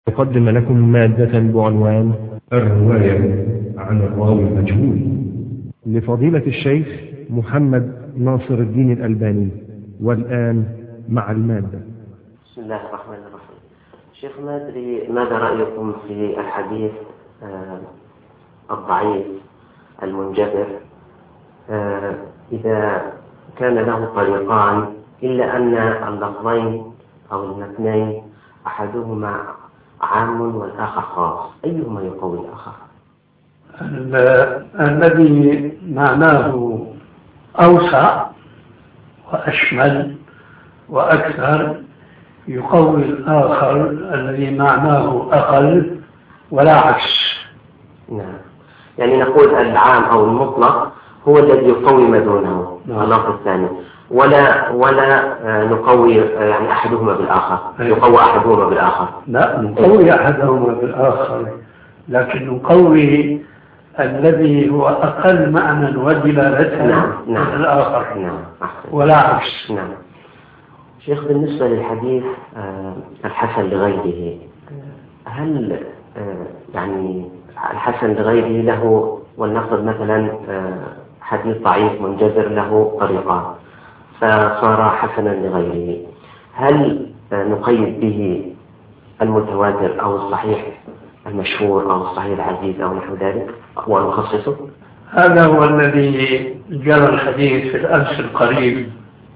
أقدم لكم مادة بعنوان الرواية عن الراوي المجهول لفضيلة الشيخ محمد ناصر الدين الألباني. والآن مع المادة. بسم الله الرحمن الرحيم. شيخ، ما أدري ماذا رأيكم في الحديث الضعيف المنجبر إذا كان له طريقان إلا أن اللفظين أو المتنين أحدهما عام والآخر خاص، أيهما يقوي الآخر؟ الذي معناه أوسع وأشمل وأكثر يقوي الآخر الذي معناه أقل ولا عكس. نعم، يعني نقول العام أو المطلق هو الذي يقوي ما دونه اللفظ الثاني، ولا نقوي يعني أحدهما بالآخر، يقوي أحدهما بالآخر. لا، نقوي أحدهما بالآخر، لكن نقوي الذي هو أقل معنى ودلالة من الآخر. ولا عكس. نعم. شيخ، بالنسبة للحديث الحسن لغيره، هل يعني الحسن لغيره له، ولنفرض مثلا حديث ضعيف منجبر له طريقان فصار حسنا لغيره، هل نقيد به المتواتر أو الصحيح المشهور أو الصحيح العزيز أو نحو ذلك ونخصصه؟ هذا هو الذي جرى الحديث في الأمس القريب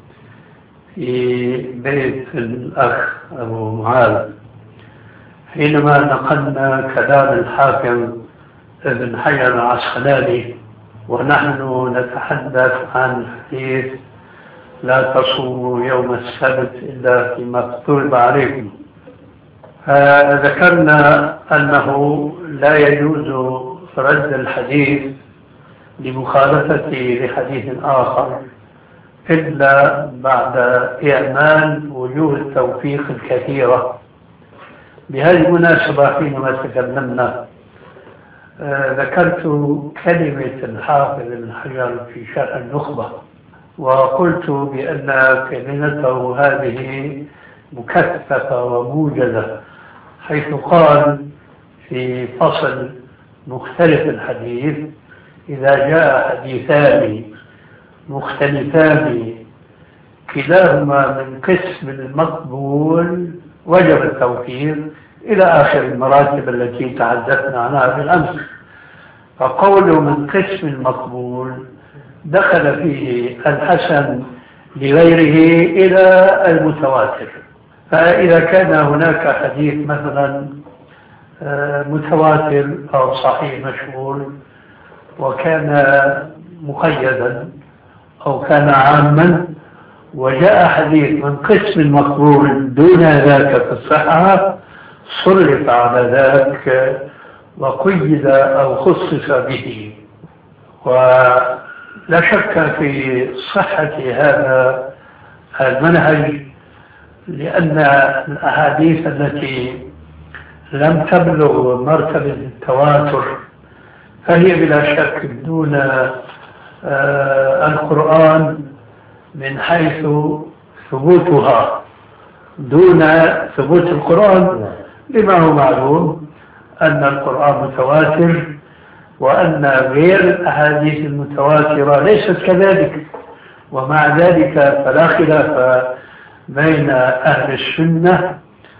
في بيت الأخ أبو معاذ، حينما نقلنا كلام الحاكم ابن حجر العسقلاني ونحن نتحدث عن حديث لا تصوموا يوم السبت إلا فيما افترض عليكم. ذكرنا أنه لا يجوز رد الحديث لمخالفته لحديث آخر إلا بعد إعمال وجوه التوفيق الكثيرة. بهذه المناسبة حينما تكلمنا ذكرت كلمة الحافظ ابن حجر في شرح النخبة، وقلت بأن كلمته هذه مكثفة وموجزة، حيث قال في فصل مختلف الحديث: إذا جاء حديثان مختلفان كلاهما من قسم المقبول وجب التوفيق، إلى آخر المراتب التي تحدثنا عنها في الأمس. فقوله من قسم المقبول دخل فيه الحسن لغيره إلى المتواتر. فإذا كان هناك حديث مثلا متواتر أو صحيح مشهور وكان مقيدا أو كان عاما، وجاء حديث من قسم المقبول دون ذاك في الصحة، صرف على ذاك وقيد أو خصص به. ولا شك في صحة هذا المنهج، لأن الأحاديث التي لم تبلغ مرتبة التواتر فهي بلا شك دون القرآن من حيث ثبوتها، دون ثبوت القرآن، لما هو معلوم أن القرآن متواتر وأن غير الأحاديث المتواترة ليست كذلك. ومع ذلك فلا خلاف بين أهل السنة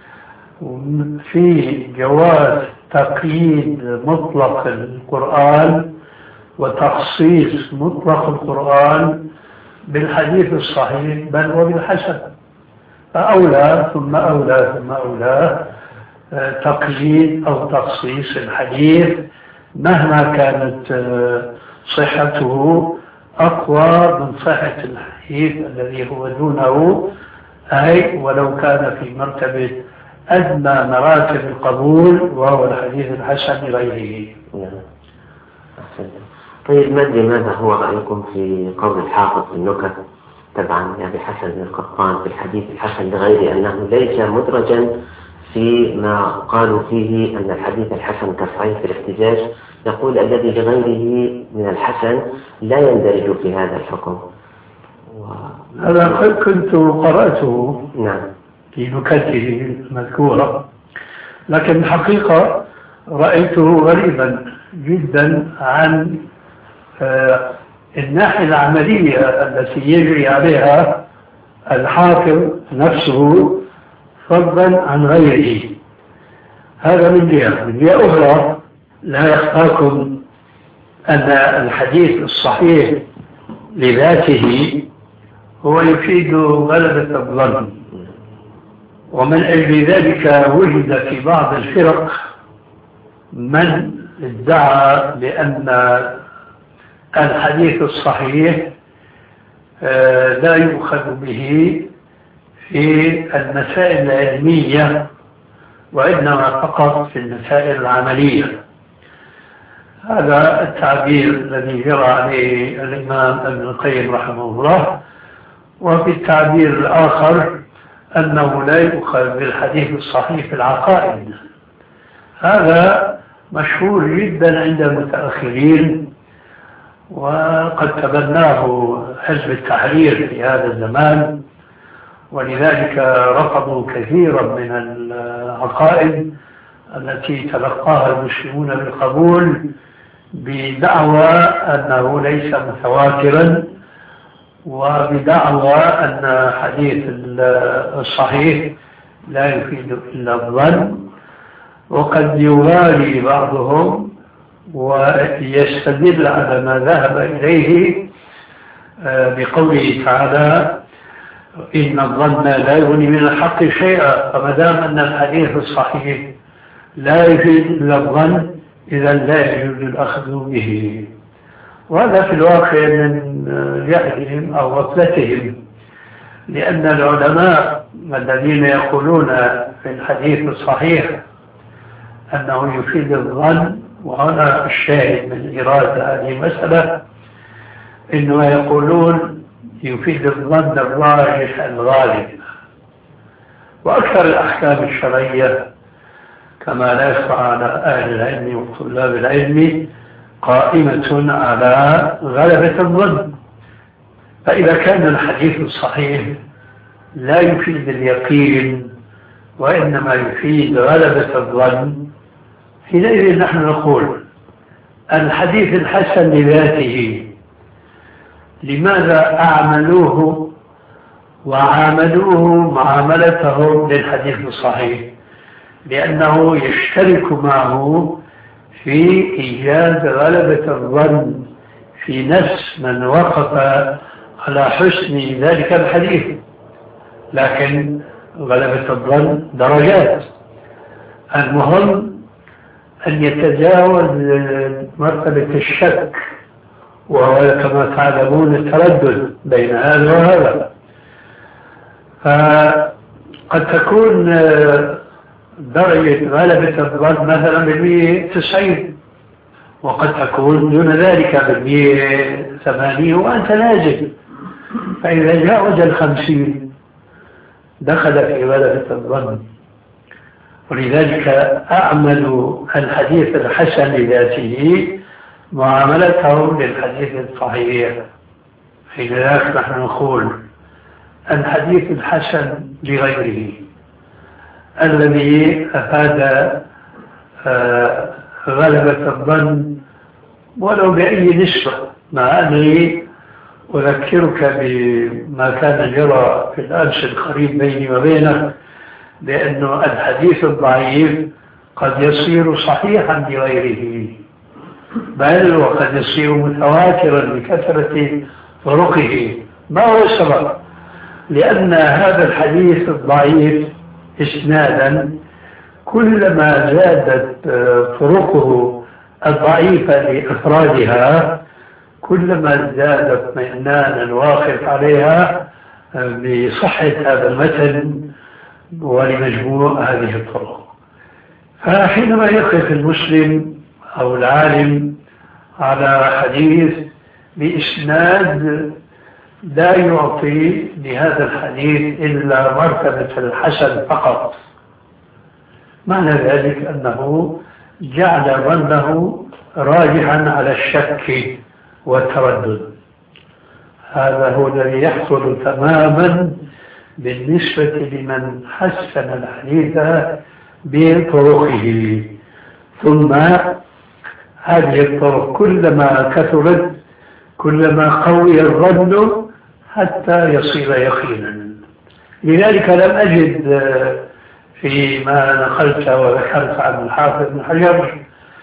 في جواز تقييد مطلق القرآن وتخصيص مطلق القرآن بالحديث الصحيح بل وبالحسن، فأولى ثم أولى ثم أولى تقييد أو تخصيص الحديث مهما كانت صحته أقوى من صحة الحديث الذي هو دونه، أي ولو كان في مرتبة أدنى مراتب القبول وهو الحديث الحسن لغيره. طيب، ماذا هو رأيكم في قول الحافظ في النكت طبعا يعني حسن القطان في الحديث الحسن لغيره أنه ليس مدرجا في ما قالوا فيه أن الحديث الحسن كالصحيح في الاحتجاج، يقول الذي لغيره من الحسن لا يندرج في هذا الحكم. هذا كنت قرأته في نكته المذكورة، لكن الحقيقة رأيته غريبا جدا عن الناحية العملية التي يجري عليها الحافظ نفسه فضلا عن غيره. هذا من جهة. من جهة أخرى لا يخفاكم أن الحديث الصحيح لذاته هو يفيد غلبة الظن، ومن أجل ذلك وجد في بعض الفرق من ادعى بأن الحديث الصحيح لا يؤخذ به في المسائل العلمية وإنما فقط في المسائل العملية. هذا التعبير الذي جرى عليه الإمام ابن القيم رحمه الله. وفي التعبير الآخر أنه لا يؤخذ بالحديث الصحيح في العقائد. هذا مشهور جدا عند المتأخرين، وقد تبناه حزب التحرير في هذا الزمان، ولذلك رفضوا كثيرا من العقائد التي تلقاها المسلمون بالقبول بدعوى أنه ليس متواترا، وبدعوى أن حديث الصحيح لا يفيد إلا الظن. وقد يغالي بعضهم ويستدل على ما ذهب إليه بقوله تعالى إن الظن لا يغني من الحق شيئا، فما دام أن الحديث الصحيح لا يفيد إلا الظن إذا لا يجوز الأخذ به. وهذا في الواقع من جهلهم أو غفلتهم، لأن العلماء الذين يقولون في الحديث الصحيح أنه يفيد الظن، وهنا الشاهد من إرادة هذه المسألة، إنه يقولون يفيد الظن الراجح الغالب. وأكثر الأحكام الشرعية كما لا يخفى على أهل العلم وطلاب العلم قائمة على غلبة الظن. فإذا كان الحديث الصحيح لا يفيد اليقين وإنما يفيد غلبة الظن، حينئذ نحن نقول الحديث الحسن لذاته لماذا أعملوه وعاملوه معاملتهم للحديث الصحيح؟ لأنه يشترك معه في إيجاد غلبة الظن في نفس من وقف على حسن ذلك الحديث. لكن غلبة الظن درجات، المهم أن يتجاوز مرتبة الشك، وهو كما تعلمون التردد بين هذا وهذا. فقد تكون درجة غلبة الظن مثلا ب190، وقد تكون دون ذلك ب180 وأنت نازل. فإذا جاوز 50 دخل في غلبة الظن. ولذلك أعمل الحديث الحسن لذاته معاملته للحديث الصحيح. حين ذلك نحن نقول الحديث الحسن لغيره الذي أفاد غلبة الظن ولو بأي نسبة، مع أني أذكرك بما كان جرى في الأمس القريب بيني وبينك، لأنه الحديث الضعيف قد يصير صحيحا لغيره، بل وقد يصير متواترا لكثرة طرقه. ما هو السبب؟ لأن هذا الحديث الضعيف إسنادا كلما زادت طرقه الضعيفة لإفرادها كلما زاد اطمئنان الواقف عليها بصحة هذا المتن ولمجموع هذه الطرق. فحينما يقف المسلم أو العالم على حديث بإسناد لا يعطي لهذا الحديث إلا مرتبة الحسن فقط، معنى ذلك أنه جعل ظنه راجحا على الشك والتردد. هذا هو الذي يحصل تماما بالنسبة لمن حسن الحديث بطرقه. ثم هذه الطرق كلما كثرت كلما قوي الظن حتى يصير يقينا. لذلك لم أجد فيما نقلت وذكرت عن الحافظ بن حجر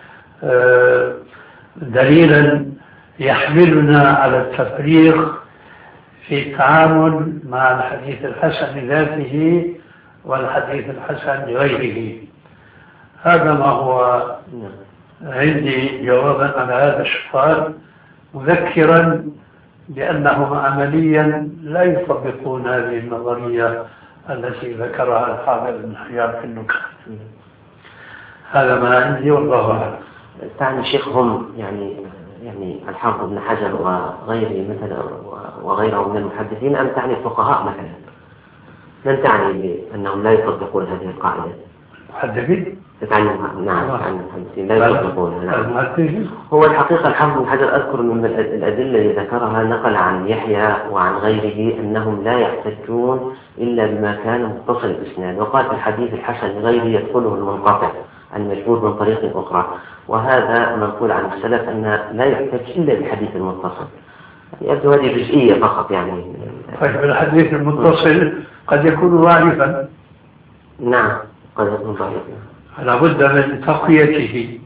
دليلا يحملنا على التفريق في التعامل مع الحديث الحسن ذاته والحديث الحسن لغيره. هذا ما هو عندي جوابا على هذا السؤال، مذكرا بأنهم عمليا لا يطبقون هذه النظرية التي ذكرها الحافظ بن حجر في النكت. هذا ما عندي والله أعلم. تعني شيخهم يعني الحافظ بن حجر وغيره مثلا وغيره من المحدثين، أم تعني الفقهاء مثلا؟ من تعني بأنهم لا يطبقون هذه القاعدة؟ محدثين؟ تعني نعم المحدثين لا يطبقونها. هو الحقيقة الحافظ بن حجر أذكر من الأدلة اللي ذكرها نقل عن يحيى وعن غيره أنهم لا يحتجون إلا بما كان متصل الإسناد، وقال في الحديث الحسن لغيره يدخله المنقطع المجهول من طريق أخرى، وهذا منقول عن السلف أن لا يحتج إلا بالحديث المتصل. يبدو هذه جزئية فقط يعني. طيب الحديث المتصل قد يكون ضعيفا. نعم قد يكون ضعيفا، فلا بد من تقويته.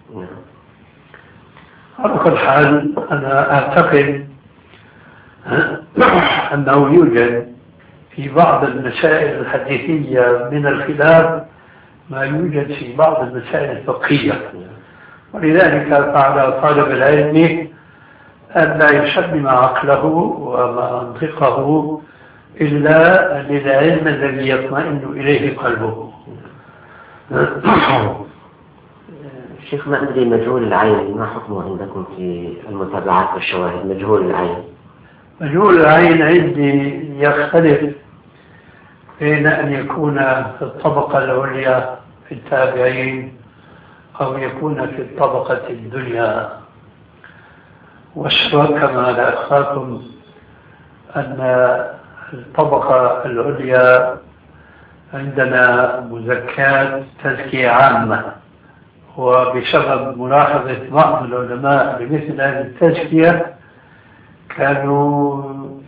على كل حال أنا أعتقد أنه يوجد في بعض المسائل الحديثية من الخلاف ما يوجد في بعض المسائل الفقهية، ولذلك فعلى طالب العلم أن لا يسلم عقله ومنطقه إلا للعلم الذي يطمئن إليه قلبه. شيخ ما أدري مجهول العين ما حكمه عندكم في المتابعات والشواهد؟ مجهول العين. مجهول العين عندي يختلف بين أن يكون في الطبقة العليا في التابعين أو يكون في الطبقة الدنيا. والسبب كما لا أخفاكم أن الطبقة العليا عندنا مزكاة تزكية عامة، وبسبب ملاحظة بعض العلماء لمثل هذه التزكية كانوا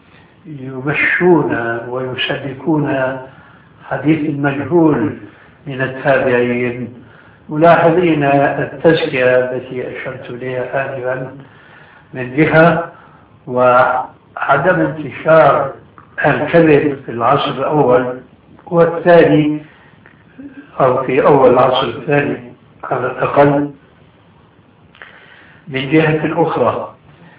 يمشون ويسلكون حديث المجهول من التابعين، ملاحظين التزكية التي أشرت إليها آنفا من جهة، وعدم انتشار الكذب في العصر الأول والثاني أو في أول العصر الثاني على الأقل من جهة أخرى،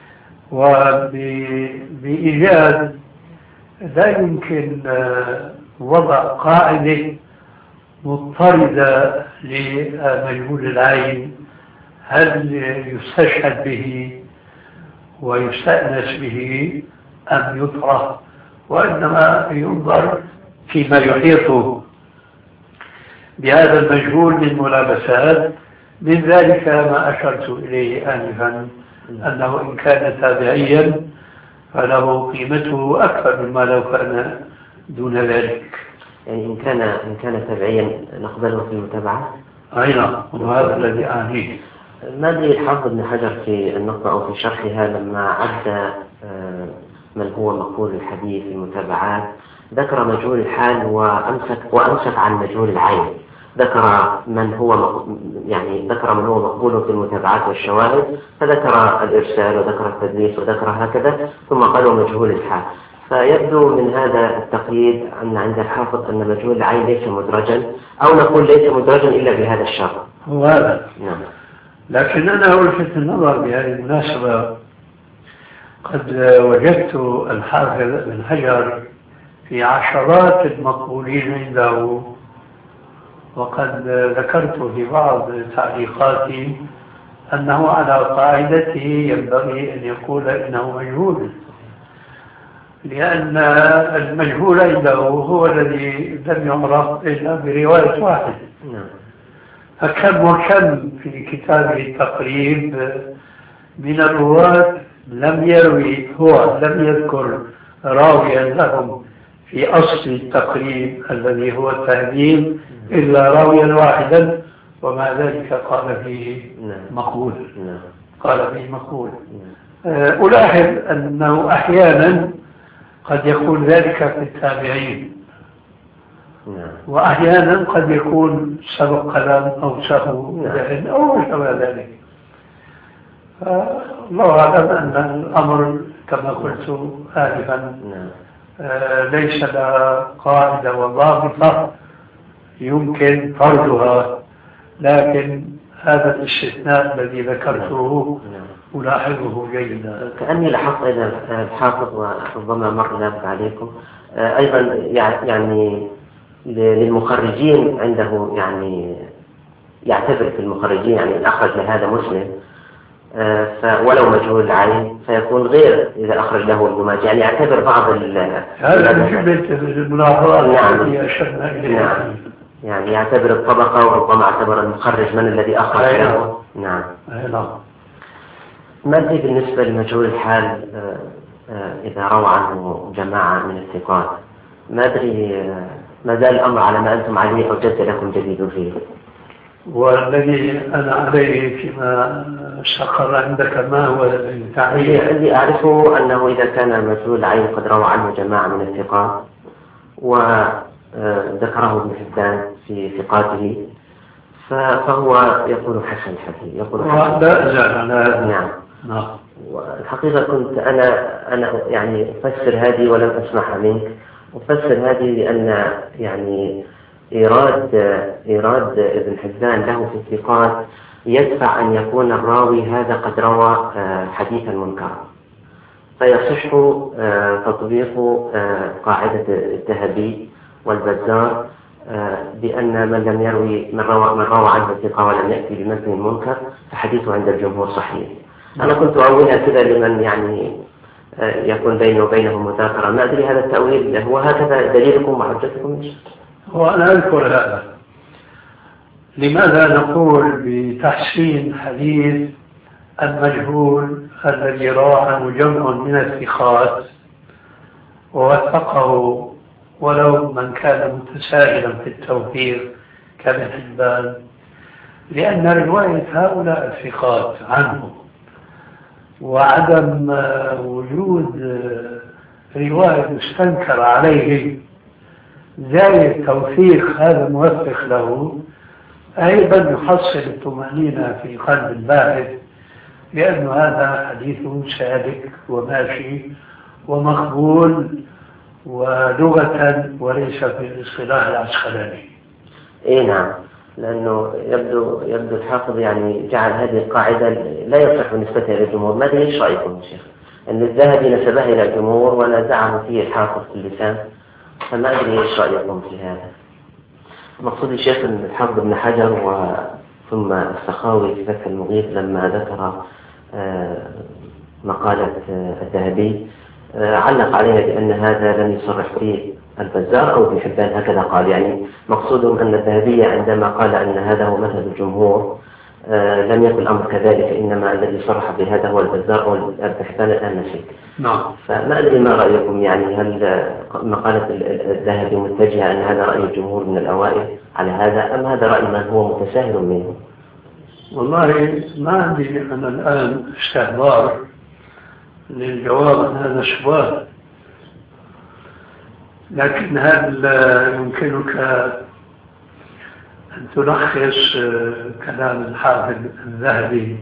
وبإيجاد لا يمكن وضع قاعدة مضطردة لمجهول العين هل يستشهد به ويستأنس به أم يطرح، وإنما ينظر فيما يحيطه بهذا المجهول من ملابسات. من ذلك ما أشرت إليه آنفا أنه إن كان تابعيا فله قيمته أكثر مما لو كان دون ذلك. يعني إن كان تابعيا نقبله في المتابعة؟ أي نعم، وهذا الذي أعنيه. ما أدري الحافظ بن حجر في النقطة أو في شرحها لما عد من هو مقبول الحديث في المتابعات ذكر مجهول الحال وأمسك عن مجهول العين، ذكر من هو مقبول في المتابعات والشواهد، فذكر الإرسال وذكر التدليس وذكر هكذا، ثم قالوا مجهول الحال. فيبدو من هذا التقييد أن عند الحافظ أن مجهول العين ليس مدرجا، أو نقول ليس مدرجا إلا بهذا الشرط. هو هذا. نعم. لكن أنا ألفت النظر بهذه المناسبة، قد وجدت الحافظ بن حجر في عشرات المقبولين عنده، وقد ذكرت في بعض تعليقاتي أنه على قاعدته ينبغي أن يقول إنه مجهول، لأن المجهول عنده هو الذي لم يعرف إلا برواية واحد. فكم وكم في كتابه التقريب من الرواة لم يذكر راويا لهم في أصل التقريب الذي هو التهذيب إلا راويا واحدا، ومع ذلك قال فيه مقبول. قال فيه مقبول. ألاحظ أنه أحيانا قد يكون ذلك في التابعين، وأحيانا قد يكون سبق كلام أو سهو ذهن أو شبه ذلك. الله أعلم أن الأمر كما قلت آنفا ليس لها قاعدة وضابطة يمكن فرضها، لكن هذا الاستثناء الذي ذكرته ألاحظه جيدا. كأني لاحظت أيضا الحافظ وربما مر ذلك عليكم أيضا، يعني للمخرجين عنده يعني يعتبر في المخرجين يعني أخرج لهذا مسلم ولو مجهول العين فيكون غير إذا أخرج له ابن ماجه، يعني يعتبر بعض هذا من جملة الملاحظات التي أشرنا إليها. يعني يعتبر الطبقة، وربما اعتبر المخرج من الذي أخرج له. نعم. ما أدري بالنسبة لمجهول الحال إذا روى عنه جماعة من الثقات، ما أدري ما زال الأمر على ما أنتم عليه أو جد لكم جديد فيه؟ والذي أنا عليه فيما استقر عندك ما هو التعليق؟ الذي أعرفه أنه إذا كان مجهول العين قد روى عنه جماعة من الثقات وذكره ابن حبان في ثقاته فهو يقول حسن الحديث، يقول حسن. لا أزال على هذا. نعم. والحقيقة كنت أنا يعني أفسر هذه ولم أسمعها منك، أفسر هذه لأن يعني إيراد ابن حبان له في الثقات يدفع أن يكون الراوي هذا قد روى حديثا منكرا، فيصح تطبيق قاعدة الذهبي والبزار بأن من لم يروي من روى عنه الثقة ولم يأتي بمتن منكر فحديثه عند الجمهور صحيح. أنا كنت أولها كذا لمن يعني يكون بينه وبينه مذاكرة، ما أدري هذا التأويل هو هكذا دليلكم وحجتكم؟ وأنا أذكر هذا. لماذا نقول بتحسين حديث المجهول الذي روى عنه جمع من الثقات ووثقه ولو من كان متساهلا في التوثيق كابن حبان؟ لأن رواية هؤلاء الثقات عنه وعدم وجود رواية استنكر عليه زايد توثيق هذا الموثق له أيضا يحصل الطمأنينة في قلب الباحث لأن هذا حديث سالك وماشي ومقبول ولغة وليس في الاصطلاح العسقلاني. إيه نعم، لأنه يبدو الحافظ يعني جعل هذه القاعدة لا يصح نسبتها إلى الجمهور. ما أدري إيش رأيكم يا شيخ؟ أن الذهبي نسبه إلى الجمهور ونزعه فيه الحافظ في اللسان، فما أدري إيش رأيكم في هذا؟ مقصود الشيخ أن الحافظ ابن حجر ثم السخاوي في فتح المغيث لما ذكر مقالة الذهبي علق عليها بأن هذا لم يصرح فيه البزار أو ابن حبان، هكذا قال. يعني مقصودهم أن الذهبي عندما قال أن هذا هو مذهب الجمهور لم يكن الأمر كذلك، إنما الذي صرح بهذا هو البزار أو ابن حبان الآن نسيت. نعم. فما أدري ما رأيكم، يعني هل مقالة الذهبي متجهة أن هذا رأي الجمهور من الأوائل على هذا أم هذا رأي من هو متساهل منه؟ والله ما عندي أنا الآن استحضار للجواب عن هذا السؤال، لكن هل يمكنك أن تلخص كلام الحافظ الذهبي؟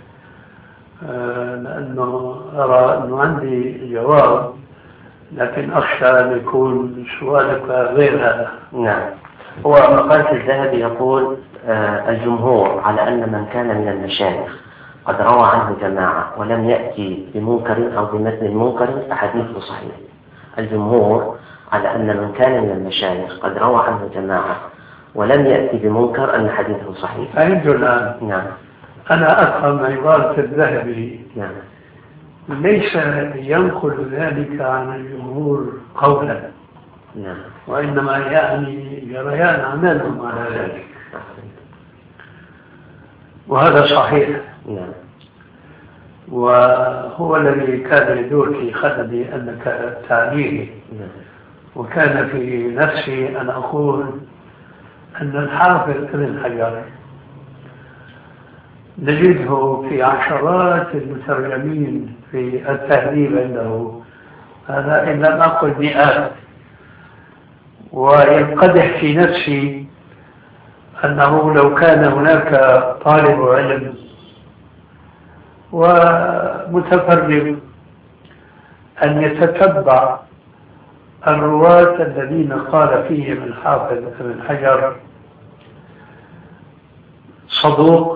لأنه أرى أنه عندي جواب لكن أخشى أن يكون سؤالك غير هذا. نعم، هو مقالة الذهبي يقول الجمهور على أن من كان من المشايخ قد روى عنه جماعة ولم يأتي بمنكر أو بمتن منكر فحديثه صحيح. الجمهور على أن من كان من المشايخ قد روى عنه جماعة ولم يأتي بمنكر أن حديثه صحيح. فهمت الآن. نعم. أنا أفهم عبارة الذهبي. نعم. ليس ينقل ذلك عن الجمهور قولا. نعم. وإنما يعني جريان عملهم على ذلك. وهذا صحيح. نعم. وهو الذي كان يدور في خلدي أنك تعليه. نعم. وكان في نفسي أن أقول أن الحافظ ابن حجر نجده في عشرات المترجمين في التهذيب عنده، هذا إن لم أقل مئات، وينقدح في نفسي أنه لو كان هناك طالب علم ومتفرغ أن يتتبع الرواة الذين قال فيهم الحافظ ابن حجر صدوق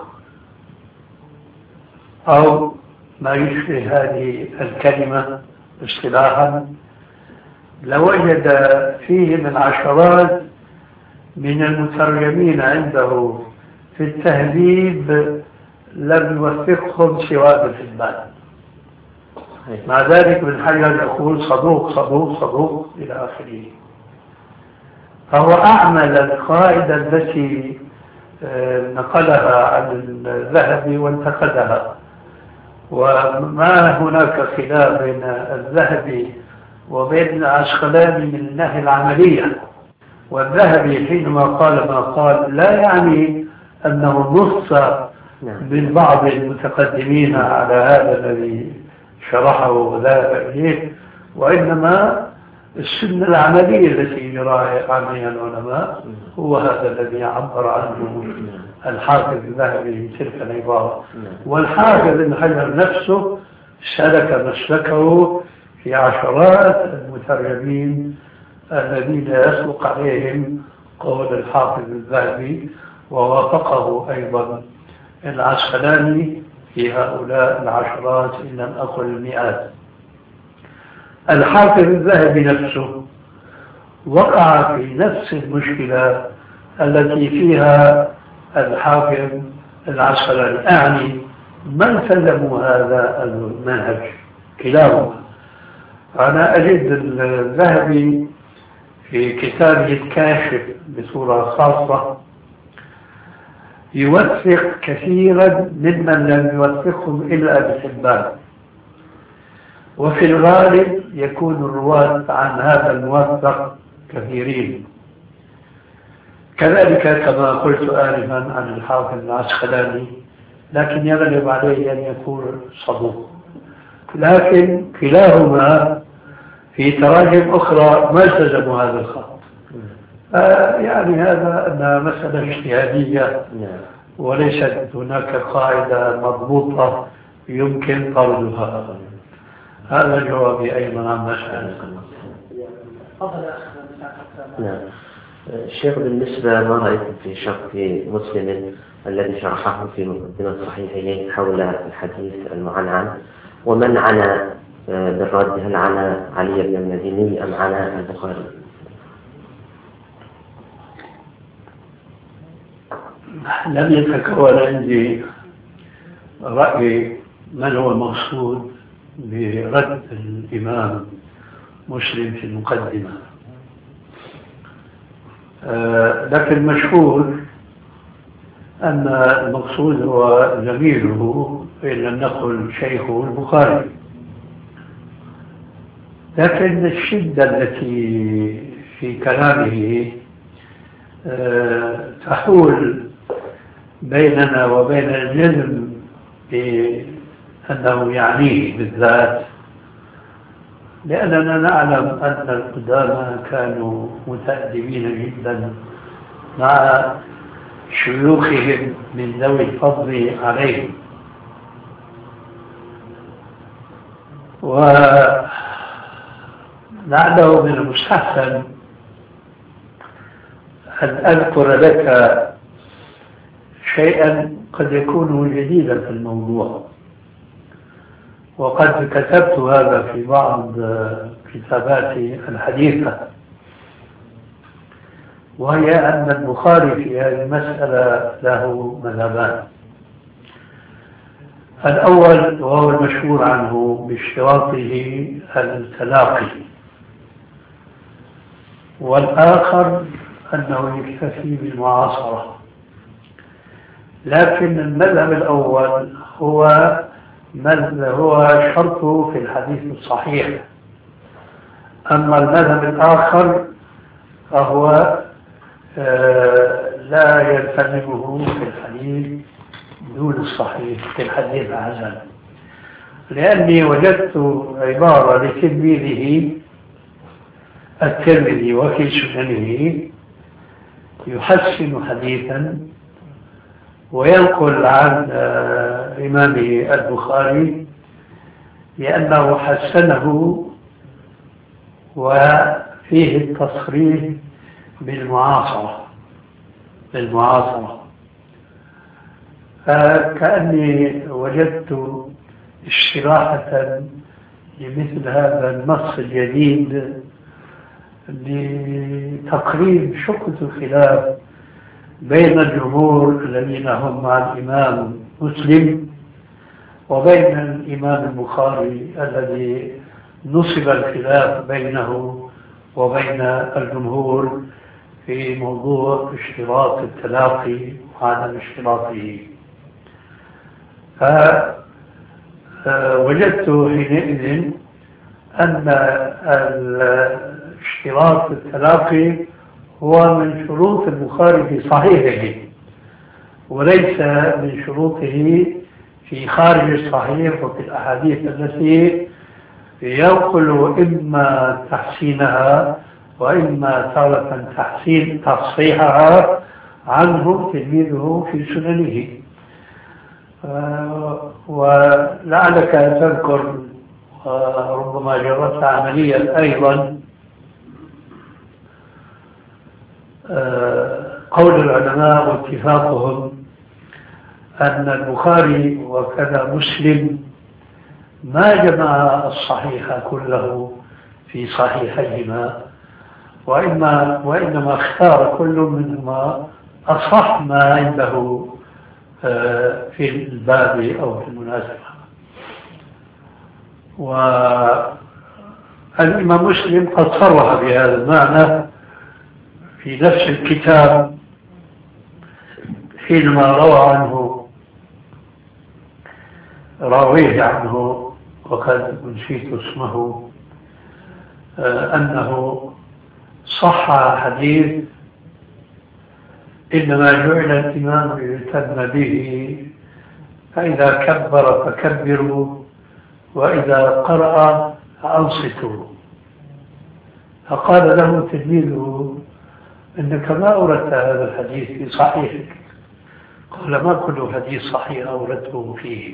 أو ما يشبه هذه الكلمة اصطلاحا، لوجد فيهم العشرات من المترجمين عنده في التهذيب لم يوفقهم سوى ابن حبان. مع ذلك ابن حجر يقول صدوق صدوق صدوق إلى آخره. فهو أعمل القاعدة التي نقلها عن الذهبي وانتقدها، وما هناك خلاف بين الذهبي وبين العسقلاني من الناحية العملية. والذهبي حينما قال ما قال لا يعني أنه نص من بعض المتقدمين على هذا الذي شرحه وذهب إليه، وإنما السنة العملية التي يراها عنها العلماء هو هذا الذي عبر عنه الحافظ الذهبي تلك العبارة. والحافظ ابن حجر نفسه سلك مسلكه في عشرات المترجمين الذين يسبق عليهم قول الحافظ الذهبي، ووافقه أيضا العسقلاني في هؤلاء العشرات إن لم أقل المئات. الحافظ الذهبي نفسه وقع في نفس المشكلة التي فيها الحافظ العسقلاني، أعني ما التزموا هذا المنهج كلاهما. أنا أجد الذهبي في كتابه الكاشف بصورة خاصة يوثق كثيرا ممن لم يوثقهم إلا ابن حبان، وفي الغالب يكون الرواة عن هذا الموثق كثيرين. كذلك كما قلت آنفا عن الحافظ العسقلاني، لكن يغلب عليه أن يكون صدوق. لكن كلاهما في تراجم أخرى ما التزموا هذا الخط. يعني هذا أنها مسألة اجتهادية وليست هناك قاعدة مضبوطة يمكن طردها. هذا جوابي أيضا عن مسألة. نعم. الشيخ بالنسبة ما رأيكم في شرح مسلم الذي شرحه في مقدمة صحيحه حول الحديث المعنعن، ومن عنى بالرد هل عنى علي بن المديني أم عنى البخاري؟ لم يتكون عندي رأي من هو المقصود برد الإمام مسلم في المقدمة، لكن المشهور أن المقصود هو زميله إن لم نقل شيخه البخاري. لكن الشدة التي في كلامه تحول بيننا وبين الجزم بأنه يعنيه بالذات، لأننا نعلم أن القدامى كانوا متأدبين جدا مع شيوخهم من ذوي الفضل عليهم، ولعله من المستحسن أن أذكر لك شيئا قد يكون جديدا في الموضوع، وقد كتبت هذا في بعض كتاباتي الحديثة، وهي أن البخاري في هذه المسألة له مذهبان. الأول وهو المشهور عنه باشتراطه التلاقي، والآخر أنه يكتفي بالمعاصرة. لكن المذهب الأول هو شرطه في الحديث الصحيح أما المذهب الآخر فهو لا يلتزمه في الحديث دون الصحيح في الحديث الحسن، لأني وجدت عبارة لتلميذه الترمذي وفي سننه يحسن حديثا وينقل عن إمامه البخاري لأنه حسنه وفيه التصريح بالمعاصرة فكأني وجدت اشتراحة لمثل هذا النص الجديد لتقريب شقة الخلاف بين الجمهور الذين هم مع الإمام مسلم وبين الإمام البخاري الذي نصب الخلاف بينه وبين الجمهور في موضوع اشتراط التلاقي وعدم اشتراطه. فوجدت حينئذ أن اشتراط التلاقي هو من شروط البخاري في صحيحه وليس من شروطه في خارج الصحيح وفي الأحاديث التي ينقل إما تحسينها وإما تارة تصحيحها عنه تلميذه في سننه. ولعلك تذكر ربما جرت عمليا أيضا قول العلماء واتفاقهم أن البخاري وكذا مسلم ما جمع الصحيح كله في صحيحيهما وإنما اختار كل منهما أصح ما عنده في الباب أو في المناسبة. والإمام مسلم قد صرح بهذا المعنى في نفس الكتاب حينما راويه عنه وقد نسيت اسمه أنه صح حديث إنما جعل الإمام ليتم به فإذا كبر فكبروا وإذا قرأ فأنصتوا. فقال له تلميذه إنك ما أوردت هذا الحديث في صحيحك. قال ما كل حديث صحيح أوردته فيه.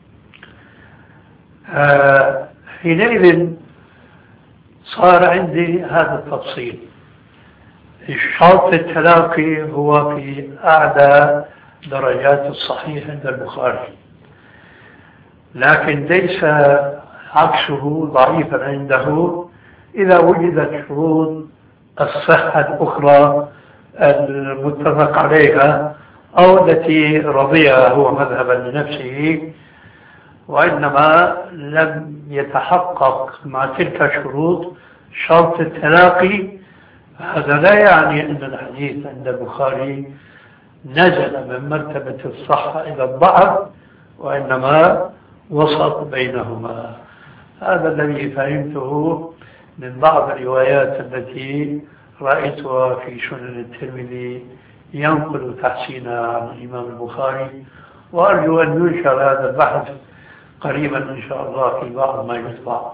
حينئذ صار عندي هذا التفصيل. الشرط التلاقي هو في أعلى درجات الصحيح عند البخاري، لكن ليس عكسه ضعيفا عنده إذا وجدت شروط الصحة الأخرى المتفق عليها أو التي رضيها هو مذهبا لنفسه، وإنما لم يتحقق مع تلك الشروط شرط التلاقي. هذا لا يعني أن الحديث عند البخاري نزل من مرتبة الصحة إلى الضعف، وإنما وسط بينهما. هذا الذي فهمته من بعض الروايات التي رأيتها في سنن الترمذي ينقل تحسينها عن الإمام البخاري، وأرجو أن ينشر هذا البحث قريبا إن شاء الله في بعض ما يطبع.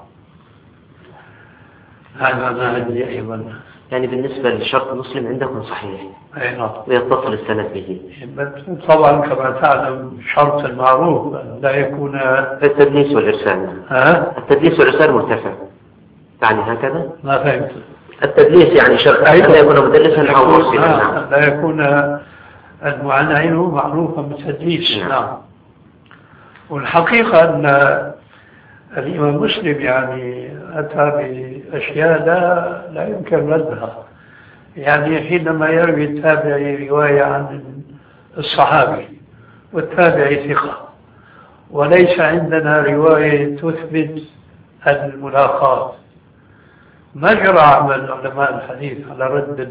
هذا ما أدري أيضا. يعني بالنسبة لشرط مسلم عندكم صحيح أي نعم، ويتصل السند به. طبعا كما تعلم شرط المعروف لا يكون التدليس والإرسال. التدليس والإرسال مرتفع، يعني هكذا؟ ما فهمت. التدليس يعني شرط لا يكون مدلسا أو مرسلا. لا يكون المعنى معروفا بالتدليس. نعم. والحقيقة أن الإمام مسلم يعني أتى بأشياء لا يمكن ردها. يعني حينما يروي التابعي رواية عن الصحابي والتابعي ثقة، وليس عندنا رواية تثبت الملاقات، ما جرى عمل علماء الحديث على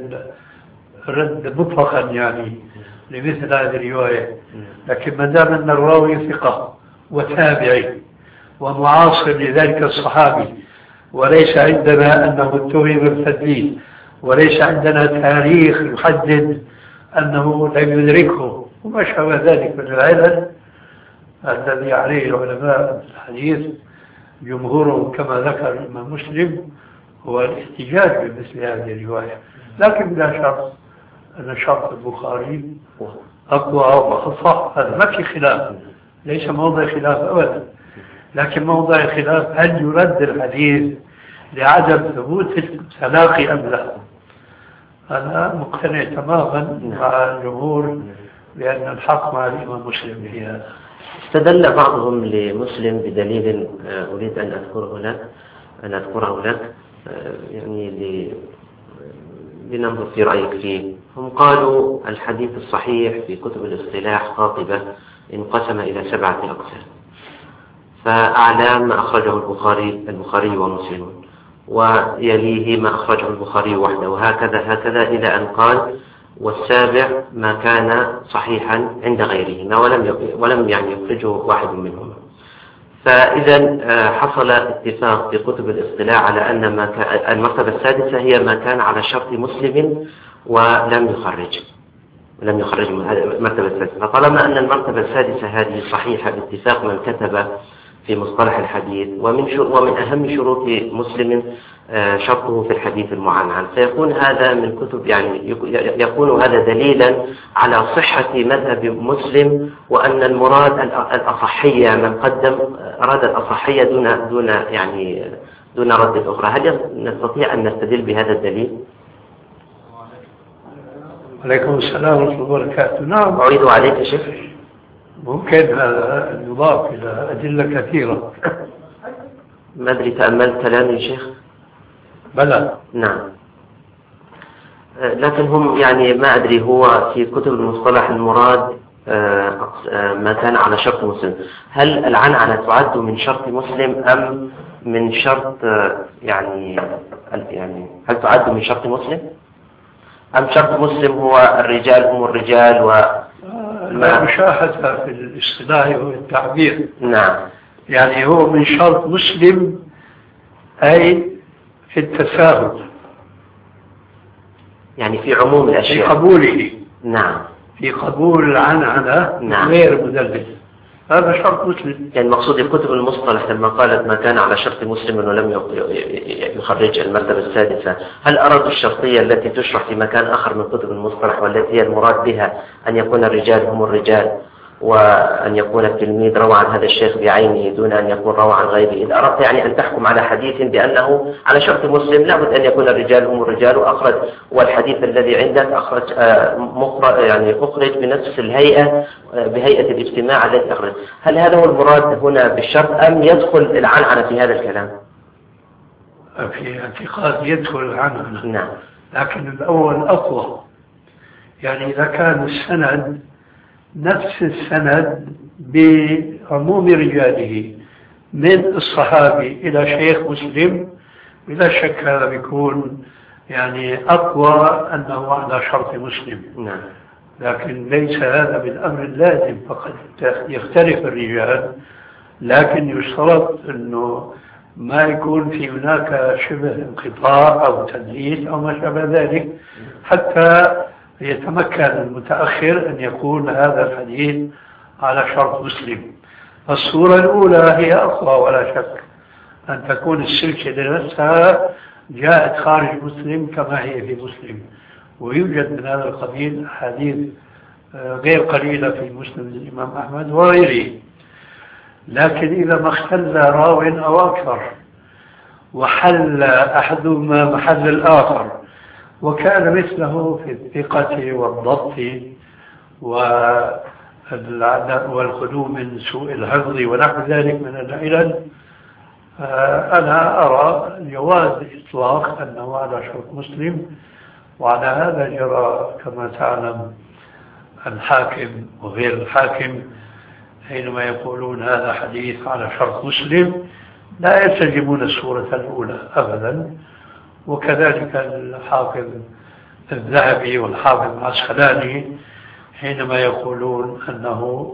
رد مطلقا يعني لمثل هذه الرواية. لكن ما دام أن الراوي ثقة وتابعي ومعاصر لذلك الصحابي وليس عندنا أنه اتهم بالتدليس، وليس عندنا تاريخ يحدد أنه لم يدركه وما شابه ذلك من العلل الذي عليه علماء الحديث جمهورهم كما ذكر الإمام مسلم هو الاحتجاج بمثل هذه الرواية. لكن بلا شرط أن شرط البخاري أقوى وأصح، هذا ما في خلاف، ليس موضع خلاف أبدا، لكن موضع خلاف هل يرد الحديث لعدم ثبوت التلاقي أم لا. أنا مقتنع تماما مع الجمهور بأن الحق مع الإمام مسلم في هذا. استدل بعضهم لمسلم بدليل أريد أن أذكره لك يعني لننظر في رأيك فيه. هم قالوا الحديث الصحيح في كتب الاصطلاح قاطبة انقسم إلى 7 أقسام، فأعلى ما أخرجه البخاري ومسلم، ويليه ما أخرجه البخاري وحده، وهكذا إلى أن قال والسابع ما كان صحيحا عند غيرهما ولم يعني يخرجه واحد منهما. فإذا حصل اتفاق في كتب الاصطلاح على أن المرتبة السادسة هي ما كان على شرط مسلم ولم يخرج المرتبة السادسة. فطالما أن المرتبة السادسة هذه صحيحة باتفاق من كتب في مصطلح الحديث، ومن أهم شروط مسلم شرطه في الحديث المعنعن، فيكون هذا من كتب يعني يكون هذا دليلا على صحة مذهب مسلم، وأن المراد الأصحية، من قدم أراد الأصحية دون رد الأخرى. هل نستطيع أن نستدل بهذا الدليل؟ عليكم السلام ورحمة الله وبركاته. نعم، أعيد عليك شيخ. ممكن يضاف إلى أدلة كثيرة. ما أدري تأملت كلامي يا شيخ؟ بلى. نعم، لكن هم يعني ما أدري، هو في كتب المصطلح المراد ما كان على شرط مسلم. هل العنعنة تعد من شرط مسلم أم من شرط يعني هل تعد من شرط مسلم أم شرط مسلم هو الرجال هم الرجال لا مشاهدة في الاصطلاح والتعبير. نعم، يعني هو من شرط مسلم أي في التساهل، يعني في عموم الأشياء، في قبوله. نعم، في قبول العنعنة. نعم، غير مدلس، هذا شرط مسلم. يعني المقصود الكتب المصطلح لما قالت ما كان على شرط مسلم ولم يخرج المرتبة السادسة، هل أرادوا الشرطية التي تشرح في مكان آخر من كتب المصطلح والتي هي المراد بها أن يكون الرجال هم الرجال، وأن يكون التلميذ روى عن هذا الشيخ بعينه دون أن يكون روى عن غيره؟ إذا أردت يعني أن تحكم على حديث بأنه على شرط مسلم لابد أن يكون الرجال هم الرجال، وأخرج والحديث الذي عندك أخرج بنفس الهيئة، بهيئة الاجتماع الذي أخرج، هل هذا هو المراد هنا بالشرط أم يدخل العنعنة في هذا الكلام؟ في اعتقاد يدخل العنعنة. نعم، لكن الأول أقوى. يعني إذا كان السند نفس السند بعموم رجاله من الصحابي إلى شيخ مسلم، بلا شك هذا بيكون يعني أقوى أنه على شرط مسلم. نعم. لكن ليس هذا بالأمر اللازم، فقد يختلف الرجال، لكن يشترط أنه ما يكون في هناك شبه انقطاع أو تدليس أو ما شابه ذلك، حتى يتمكن المتأخر أن يكون هذا الحديث على شرط مسلم. الصورة الأولى هي أقوى ولا شك، أن تكون السلسلة نفسها جاءت خارج مسلم كما هي في مسلم، ويوجد من هذا القبيل أحاديث غير قليلة في مسلم الإمام أحمد وغيره. لكن إذا ما اختل راو أو أكثر وحل أحدهما محل الآخر وكان مثله في الثقة والضبط والخلو من سوء الحفظ ونحو ذلك من العلل، أنا أرى جواز إطلاق أنه على شرط مسلم. وعلى هذا جرى كما تعلم الحاكم وغير الحاكم حينما يقولون هذا حديث على شرط مسلم لا يلتزمون الصورة الأولى أبدا. وكذلك الحافظ الذهبي والحافظ العسقلاني حينما يقولون أنه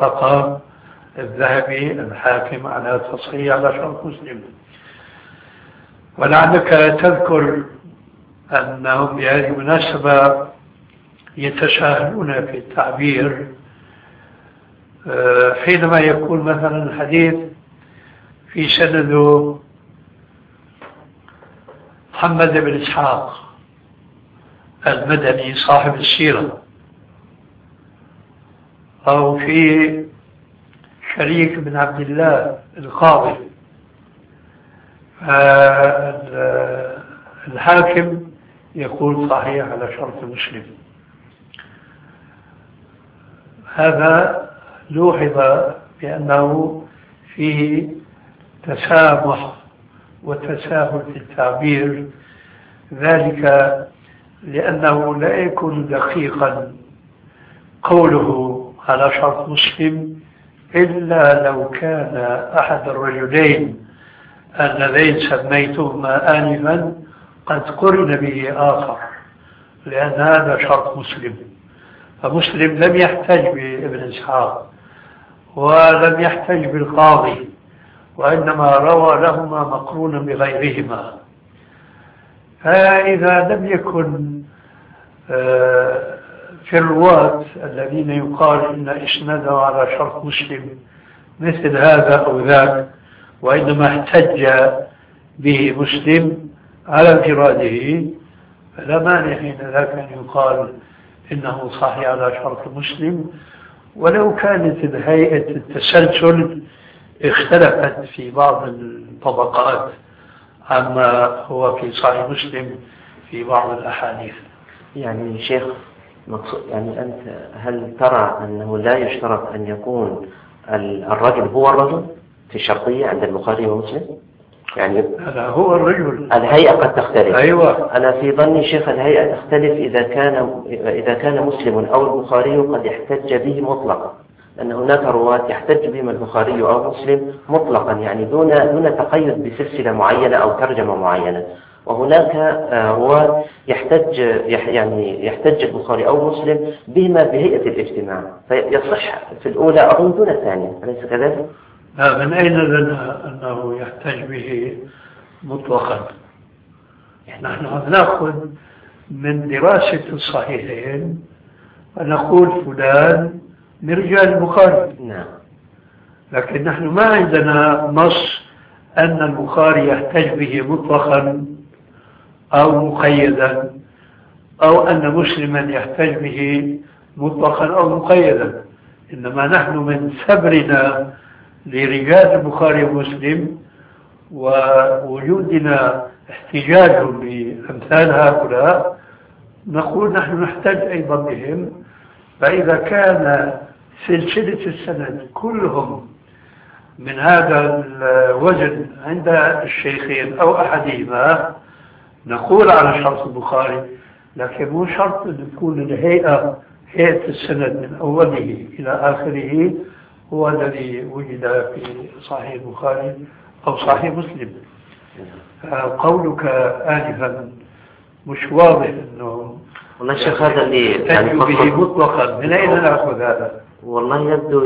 وافق الذهبي الحاكم على تصحيح على شرط مسلم. ولعلك تذكر أنهم بهذه المناسبة يتساهلون في التعبير حينما يكون مثلا الحديث في سنده محمد بن إسحاق المدني صاحب السيرة، أو في شريك بن عبد الله القاضي، الحاكم يقول صحيح على شرط مسلم. هذا لوحظ بأنه فيه تسامح وتساهل في التعبير، ذلك لأنه لا يكون دقيقا قوله على شرط مسلم إلا لو كان أحد الرجلين اللذين سميتهما آنفا قد قرن به آخر، لأن هذا شرط مسلم. فمسلم لم يحتج بابن إسحاق ولم يحتج بالقاضي، وإنما روى لهما مقرونا بغيرهما. فإذا لم يكن في الرواة الذين يقال إن إسناده على شرط مسلم مثل هذا أو ذاك، وإنما احتج به مسلم على انفراده، فلا مانع حين ذاك أن يقال إنه صحيح على شرط مسلم، ولو كانت هيئة التسلسل اختلفت في بعض الطبقات عما هو في صحيح مسلم في بعض الأحاديث. يعني شيخ، يعني أنت هل ترى أنه لا يشترط أن يكون الرجل هو الرجل في الشرطية عند البخاري ومسلم؟ يعني هذا هو الرجل، الهيئة قد تختلف. أيوة. أنا في ظني شيخ الهيئة تختلف إذا كان مسلم أو البخاري قد احتج به مطلقا، لأن هناك رواة يحتج بهم البخاري أو مسلم مطلقا، يعني دون تقيد بسلسلة معينة أو ترجمة معينة، وهناك رواة يحتج البخاري أو مسلم بهما بهيئة الاجتماع، فيصح في الأولى أظن دون الثانية، أليس كذلك؟ من أين لنا أنه يحتج به مطلقا؟ نحن نأخذ من دراسة الصحيحين ونقول فلان من رجال البخاري. نعم. لكن نحن ما عندنا نص أن البخاري يحتج به مطلقا أو مقيدا، أو أن مسلما يحتج به مطلقا أو مقيدا، إنما نحن من ثبرنا لرجال البخاري ومسلم ووجودنا احتجاج بأمثال هؤلاء نقول نحن نحتاج أيضا بهم. فإذا كان سلسلة السند كلهم من هذا الوزن عند الشيخين أو أحدهما نقول على شرط البخاري، لكن مو شرط أن تكون الهيئة هيئة السند من أوله إلى آخره هو الذي وجد في صحيح البخاري أو صحيح مسلم. قولك آنفا مش واضح أنه والله شيخ هذا اللي يعني به مطلقا، من أين نأخذ هذا؟ والله يبدو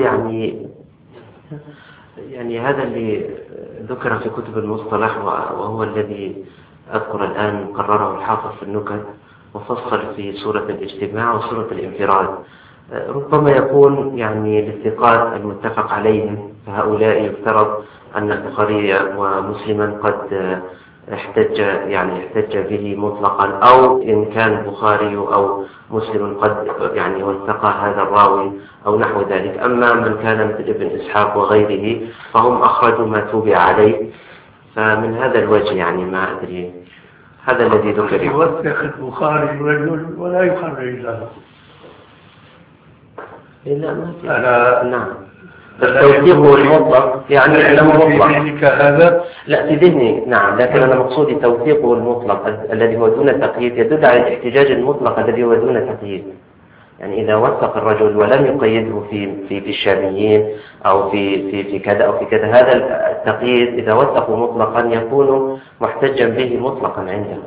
يعني هذا اللي ذكر في كتب المصطلح، وهو الذي أذكر الآن قرره الحافظ في النكت وفصل في سورة الاجتماع وسورة الانفراد. ربما يكون يعني الاتفاق المتفق عليهم، فهؤلاء يفترض أن البخاري ومسلما قد احتج به مطلقا، أو إن كان البخاري أو مسلم قد يعني وثق هذا الراوي أو نحو ذلك. أما من كان مثل ابن إسحاق وغيره فهم أخرجوا ما توبع عليه، فمن هذا الوجه يعني ما أدري، هذا الذي ذكر. يوثق البخاري رجل ولا يخرج له إلا ما في. نعم. التوثيق المطلق يعني أنه مطلق. هذا لا في ذهني نعم، لكن أنا مقصودي توثيقه المطلق الذي هو دون تقييد يدل على الاحتجاج المطلق الذي هو دون تقييد. يعني إذا وثق الرجل ولم يقيده في الشاميين أو في كذا أو في كذا، هذا التقييد إذا وثقه مطلقا يكون محتجا به مطلقا عندنا.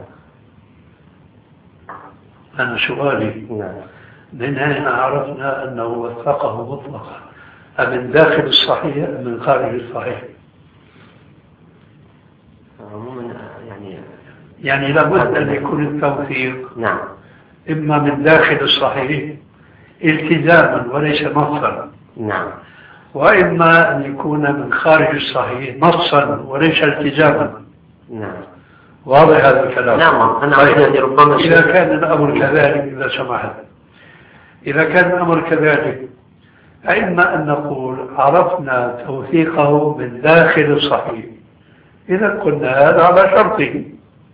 أنا سؤالي من أين عرفنا أنه وثقه مطلقا؟ أمن داخل الصحيح أم من خارج الصحيح؟ عموما يعني يعني لابد أن يكون التوثيق نعم إما من داخل الصحيح التزاما وليس نصا، نعم، وإما أن يكون من خارج الصحيح نصا وليس التزاما. نعم، واضح هذا الكلام؟ نعم. طيب. ربما إذا كان الأمر كذلك، إذا سمحت، إذا كان الأمر كذلك، فإما أن نقول عرفنا توثيقه من داخل الصحيح، إذا قلنا هذا على شرطه،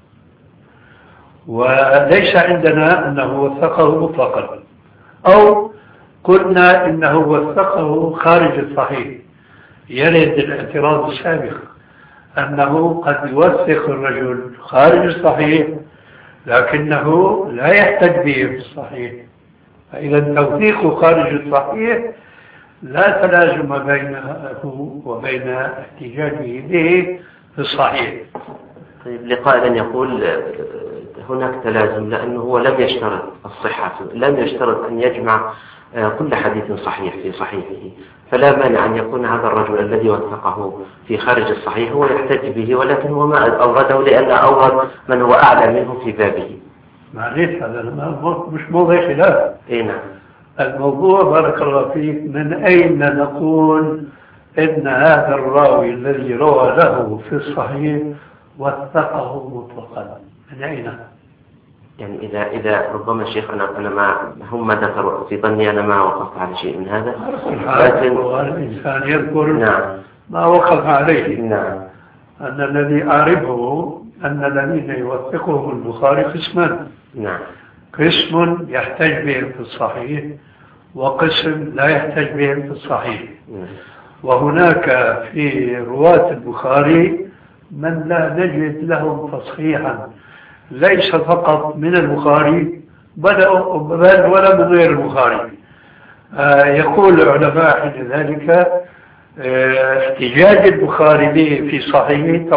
وليس عندنا أنه وثقه مطلقا، أو قلنا إنه وثقه خارج الصحيح. يرد الاعتراض السابق أنه قد يوثق الرجل خارج الصحيح لكنه لا يحتج به في الصحيح، فإذا التوثيق خارج الصحيح لا تلازم بينه وبين احتجاجه به في الصحيح. طيب، لقائل يقول هناك تلازم، لأنه هو لم يشترط الصحة، لم يشترط أن يجمع كل حديث صحيح في صحيحه، فلا مانع أن يكون هذا الرجل الذي وثقه في خارج الصحيح هو يحتج به، ولكن هو ما أورده لأن أورد من هو أعلى منه في بابه. معليش، هذا مش موضوع خلاف. نعم. الموضوع بارك الله فيك من أين نقول إن هذا الراوي الذي روى له في الصحيح وثقه مطلقا؟ من أين؟ يعني إذا ربما الشيخ أنا ما هم ذكروا في ظني، أنا ما وقفت على شيء من هذا، لكن الإنسان يذكر نعم ما وقف عليه. نعم. أن الذي أعرفه أن الذين يوثقهم البخاري قسمان. نعم. قسم يحتج بهم في الصحيح، وقسم لا يحتج بهم في الصحيح. وهناك في رواة البخاري من لا نجد لهم تصحيحا، ليس فقط من البخاري بل ولا من غير البخاري. يقول العلماء حين ذلك احتجاج البخاري به في صحيح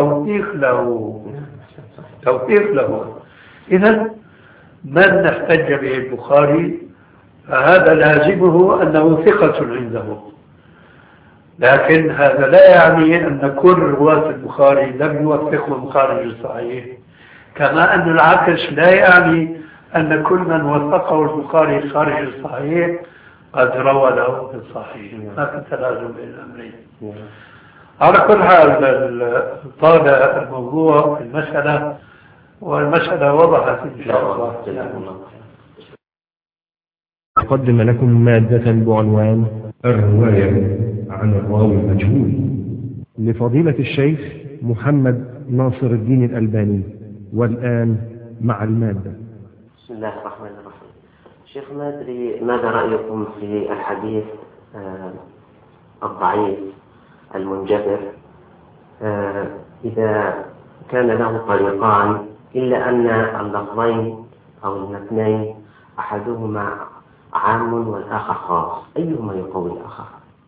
توثيق له. إذن من احتج به البخاري فهذا لازمه أنه ثقة عنده، لكن هذا لا يعني أن كل رواة البخاري لم يوثقهم خارج الصحيح، كما أن العكس لا يعني أن كل من وثقه البخاري خارج الصحيح قد روى له في الصحيح. ما في تلازم بين الأمرين. على كل حال طال الموضوع في المسألة، والمسألة وضحت إن شاء الله. أقدم لكم مادة بعنوان الرواية عن الراوي المجهول لفضيلة الشيخ محمد ناصر الدين الألباني. والآن مع المادة. بسم الله الرحمن الرحيم. شيخ، ما أدري ماذا رأيكم في الحديث الضعيف المنجبر إذا كان له طريقان إلا أن اللفظين أو المتنين أحدهما عام والآخر خاص، أيهما يقوي الآخر؟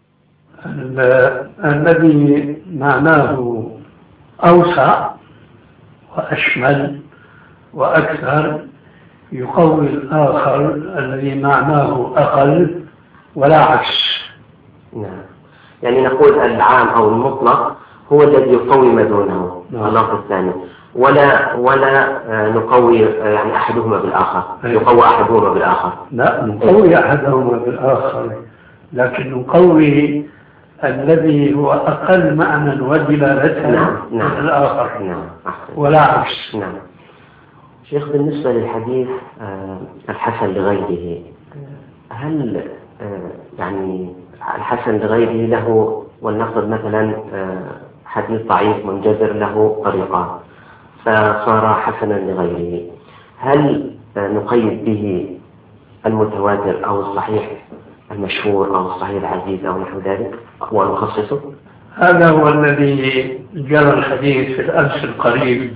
الذي معناه أوسع وأشمل وأكثر يقوي الآخر الذي معناه أقل، ولا عكس. نعم. يعني نقول العام أو المطلق هو الذي يقوي ما دونه اللفظ الثاني، ولا نقوي يعني أحدهما بالآخر، يقوي أحدهما بالآخر. لا، نقوي أحدهما بالآخر، لكن نقوي الذي هو أقل معنى ودلالة من الآخر. نعم. ولا عكس. نعم. شيخ، بالنسبة للحديث الحسن لغيره، هل يعني الحسن لغيره له، ولنفرض مثلا حديث ضعيف منجبر له طريقان فصار حسنا لغيره، هل نقيد به المتواتر أو الصحيح المشهور أو الصحيح العزيز أو نحو ذلك ونخصصه؟ هذا هو الذي جرى الحديث في الأمس القريب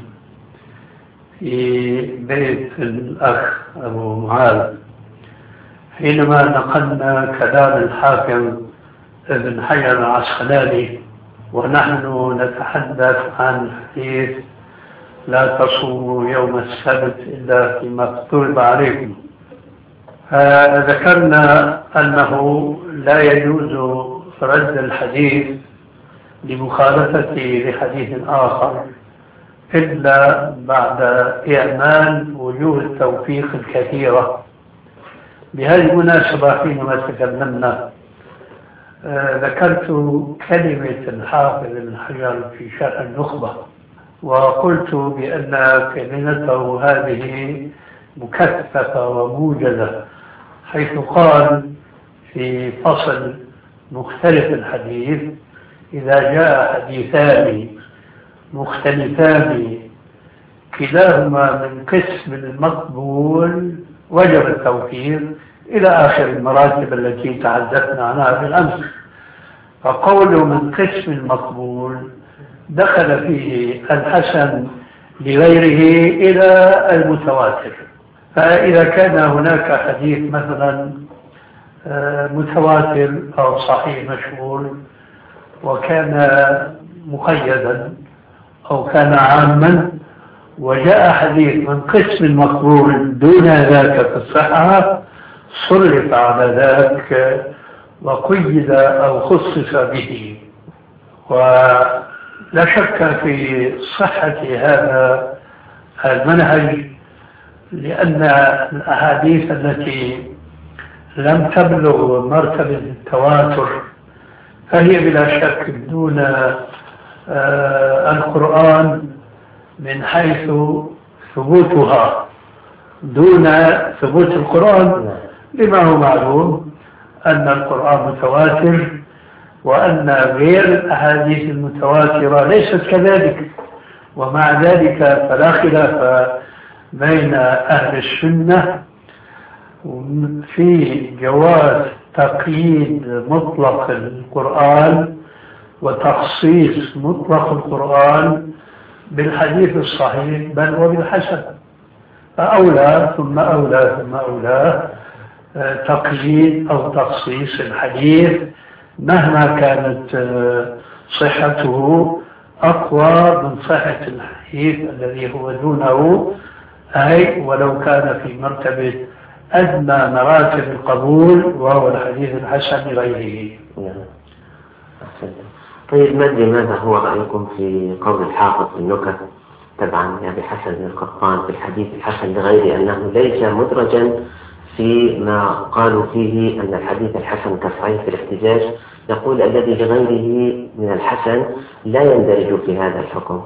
في بيت الأخ أبو معاذ، حينما نقلنا كلام الحاكم ابن حجر العسقلاني ونحن نتحدث عن حديث لا تصوموا يوم السبت إلا فيما افترض عليكم. ذكرنا أنه لا يجوز رد الحديث لمخالفته لحديث آخر، إلا بعد إعمال وجوه التوفيق الكثيرة. بهذه المناسبة حينما تكلمنا ذكرت كلمة الحافظ ابن حجر في شرح النخبة، وقلت بأن كلمته هذه مكثفة وموجزة، حيث قال في فصل مختلف الحديث: إذا جاء حديثان مختلفان كلاهما من قسم المقبول وجب التوفيق، إلى آخر المراتب التي تحدثنا عنها بالأمس. فقوله من قسم المقبول دخل فيه الحسن لغيره إلى المتواتر. فإذا كان هناك حديث مثلا متواتر أو صحيح مشهور وكان مقيدا أو كان عاما، وجاء حديث من قسم المقبول دون ذاك في الصحة، صرف على ذاك وقيد أو خصص به. ولا شك في صحة هذا المنهج، لأن الأحاديث التي لم تبلغ مرتبة التواتر فهي بلا شك دون القرآن من حيث ثبوتها، دون ثبوت القرآن، لما هو معلوم أن القرآن متواتر، وأن غير الأحاديث المتواترة ليست كذلك. ومع ذلك فلا خلاف بين أهل السنة في جواز تقييد مطلق القرآن وتخصيص مطلق القرآن بالحديث الصحيح بل وبالحسن، فأولى ثم أولى ثم أولى تقييد أو تخصيص الحديث مهما كانت صحته أقوى من صحة الحديث الذي هو دونه، أي ولو كان في مرتبة أدنى مراتب القبول وهو الحديث الحسن لغيره. طيب ماذا هو رأيكم في قول الحافظ في النكت طبعا أبي حسن القطان في الحديث الحسن لغيره أنه ليس مدرجا فيما قالوا فيه أن الحديث الحسن كصحيح في الاحتجاج، يقول الذي لغيره من الحسن لا يندرج في هذا الحكم.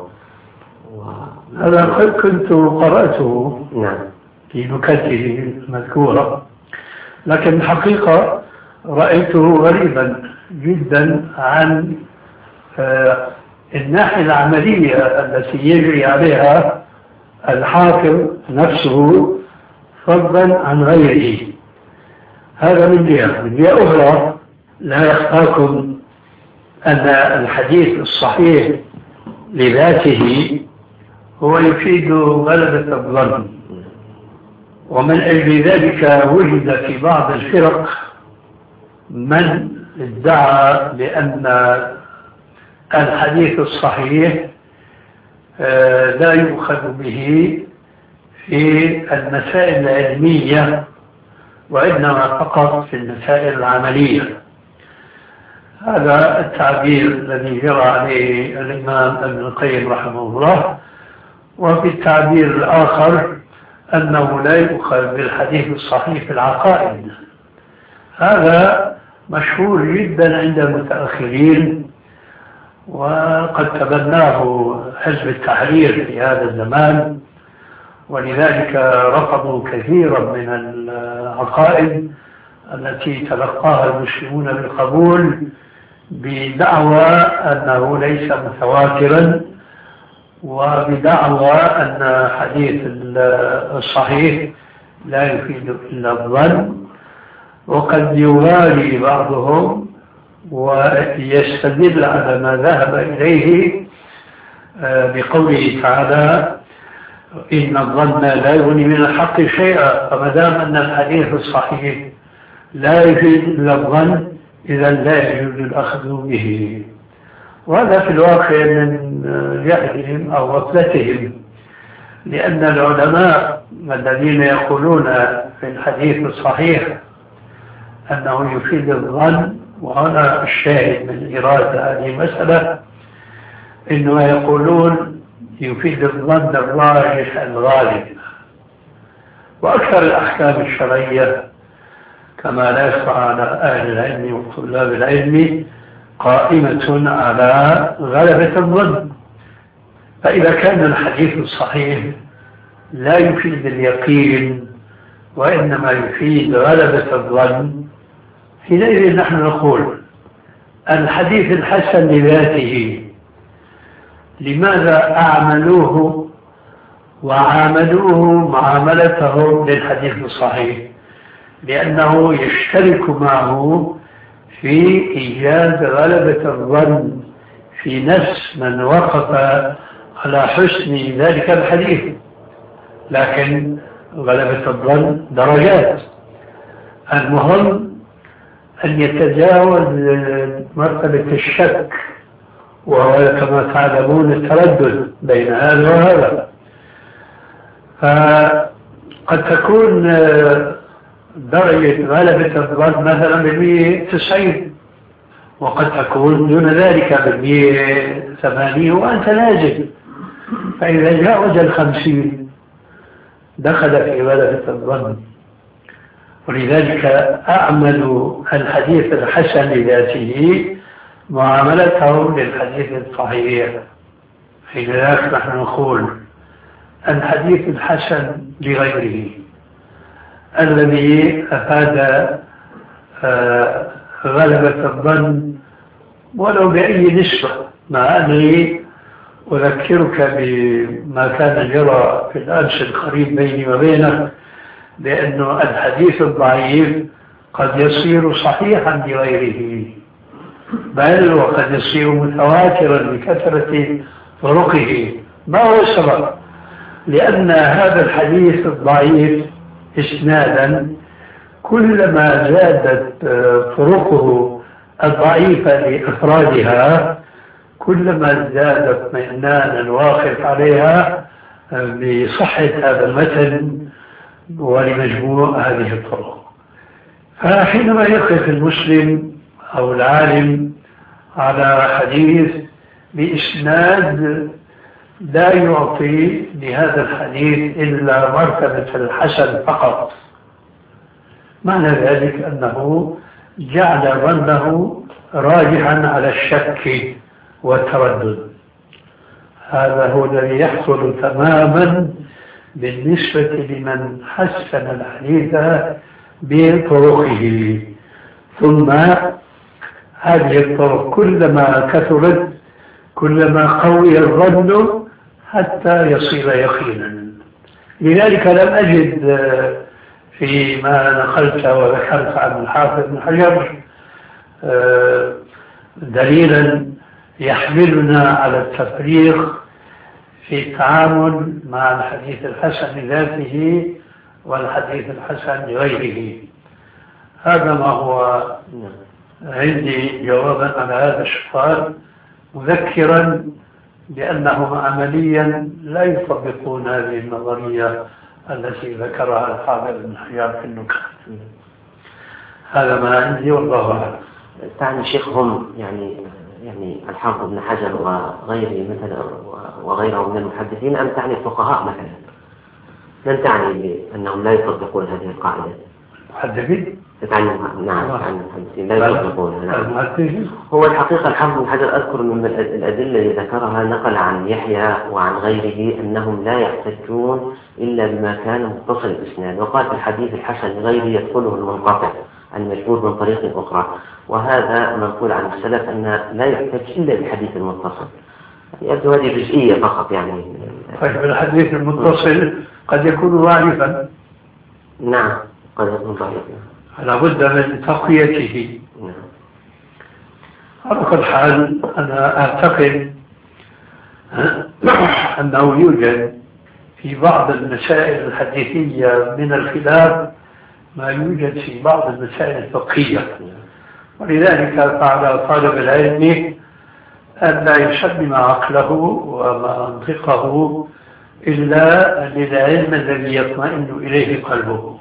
هذا كنت قرأته نعم في نكته المذكورة، لكن الحقيقة رأيته غريبا جدا عن الناحية العملية التي يجري عليها الحافظ نفسه فضلا عن غيره. هذا من جهة. من جهة أخرى لا يخفاكم أن الحديث الصحيح لذاته هو يفيد غلبة الظن، ومن أجل ذلك وجد في بعض الفرق من ادعى بأن الحديث الصحيح لا يؤخذ به في المسائل العلمية وإنما فقط في المسائل العملية. هذا التعبير الذي جرى عليه الإمام ابن القيم رحمه الله. وفي التعبير الآخر أنه لا يؤخذ بالحديث الصحيح في العقائد. هذا مشهور جدا عند المتأخرين، وقد تبناه حزب التحرير في هذا الزمان، ولذلك رفضوا كثيرا من العقائد التي تلقاها المسلمون بالقبول بدعوى أنه ليس متواترا، وبدعوى أن حديث الصحيح لا يفيد إلا الظن. وقد يوالي بعضهم ويستدل على ما ذهب إليه بقوله تعالى: إن الظن لا يغني من الحق شيئا، فما دام أن الحديث الصحيح لا يفيد إلا الظن إذا لا يجوز الأخذ به. وهذا في الواقع من جهلهم أو غفلتهم، لأن العلماء الذين يقولون في الحديث الصحيح أنه يفيد الظن، وهنا الشاهد من إرادة هذه المسألة، إنما يقولون يفيد الظن الراجح الغالب. وأكثر الأحكام الشرعية كما لا يخفى على أهل العلم وطلاب العلم قائمة على غلبة الظن. فإذا كان الحديث الصحيح لا يفيد اليقين وإنما يفيد غلبة الظن، حينئذ نحن نقول الحديث الحسن لذاته لماذا أعملوه وعاملوه معاملتهم للحديث الصحيح؟ لأنه يشترك معه في إيجاد غلبة الظن في نفس من وقف على حسن ذلك الحديث. لكن غلبة الظن درجات، المهم أن يتجاوز مرتبة الشك، وهو كما تعلمون التردد بين هذا وهذا. فقد تكون درجة غلبة الظن مثلا ب90، وقد تكون دون ذلك ب80 وأنت نازل. فإذا جاوز 50 دخل في غلبة الظن. ولذلك أعمل الحديث الحسن لذاته معاملته للحديث الصحيح. حينئذ نحن نقول الحديث الحسن لغيره الذي أفاد غلبة الظن ولو بأي نسبة، مع أنني أذكرك بما كان يرى في الأمس القريب بيني وبينك، لأن الحديث الضعيف قد يصير صحيحا لغيره، بل وقد يصير متواترا لكثرة طرقه. ما هو السبب؟ لأن هذا الحديث الضعيف إسنادا كلما زادت طرقه الضعيفة لإفرادها كلما زاد اطمئنانا واقف عليها بصحة هذا المتن ولمجموع هذه الطرق. فحينما يقف المسلم أو العالم على حديث بإسناد لا يعطي لهذا الحديث إلا مرتبة الحسن فقط، معنى ذلك أنه جعل ظنه راجحا على الشك والتردد. هذا هو الذي يحصل تماما بالنسبة لمن حسن الحديث بطرقه. ثم هذه الطرق كلما كثرت كلما قوي الظن حتى يصير يقينا. لذلك لم أجد فيما نقلت وذكرت عن الحافظ بن حجر دليلا يحملنا على التفريق في التعامل مع الحديث الحسن لذاته والحديث الحسن لغيره. هذا ما هو عندي جوابا على هذا السؤال، مذكرا بأنهم عمليا لا يطبقون هذه النظرية التي ذكرها الحافظ بن حجر في النكت. هذا ما عندي والله أعلم. تعني شيخهم يعني الحافظ بن حجر وغيره مثلا وغيره من المحدثين، أم تعني الفقهاء مثلا؟ من تعني بأنهم لا يطبقون هذه القاعدة؟ المحدثين؟ نعم المحدثين لا يطبقونها. هو الحقيقة الحافظ بن حجر أذكر من الأدلة اللي ذكرها نقل عن يحيى وعن غيره أنهم لا يحتجون إلا بما كان متصل الإسناد، وقال في الحديث الحسن لغيره يدخله المنقطع المجهول من طريق أخرى، وهذا منقول عن السلف أن لا يحتج إلا بالحديث المتصل. يبدو هذه جزئية فقط يعني. طيب الحديث المتصل قد يكون ضعيفا. نعم قد يكون ضعيفا، لابد من تقويته. على كل حال أنا أعتقد أنه يوجد في بعض المسائل الحديثية من الخلاف ما يوجد في بعض المسائل الفقهية، ولذلك فعلى طالب العلم أن لا يسلم عقله ومنطقه إلا للعلم الذي يطمئن إليه قلبه.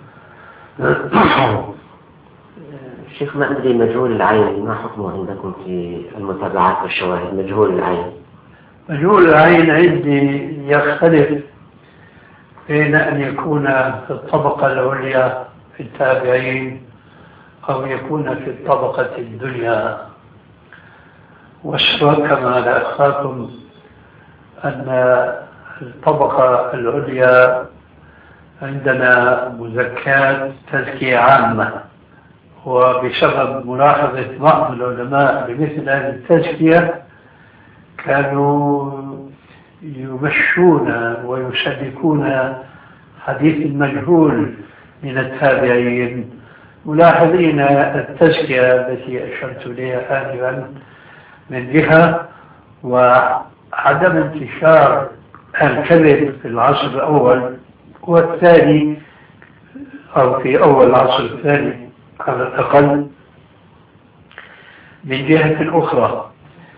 شيخ ما أدري مجهول العين ما حكمه عندكم في المتابعات والشواهد؟ مجهول العين مجهول العين عندي يختلف بين أن يكون في الطبقة العليا في التابعين أو يكون في الطبقة الدنيا. والشرط كما لا أخاكم أن الطبقة العليا عندنا مزكاة تزكية عامة، وبسبب ملاحظة بعض العلماء بمثل هذه التزكية كانوا يمشون ويسلكون حديث المجهول من التابعين، ملاحظين التزكية التي أشرت إليها آنفا من جهة، وعدم انتشار الكذب في العصر الأول والثاني، أو في أول العصر الثاني على الأقل، من جهة أخرى.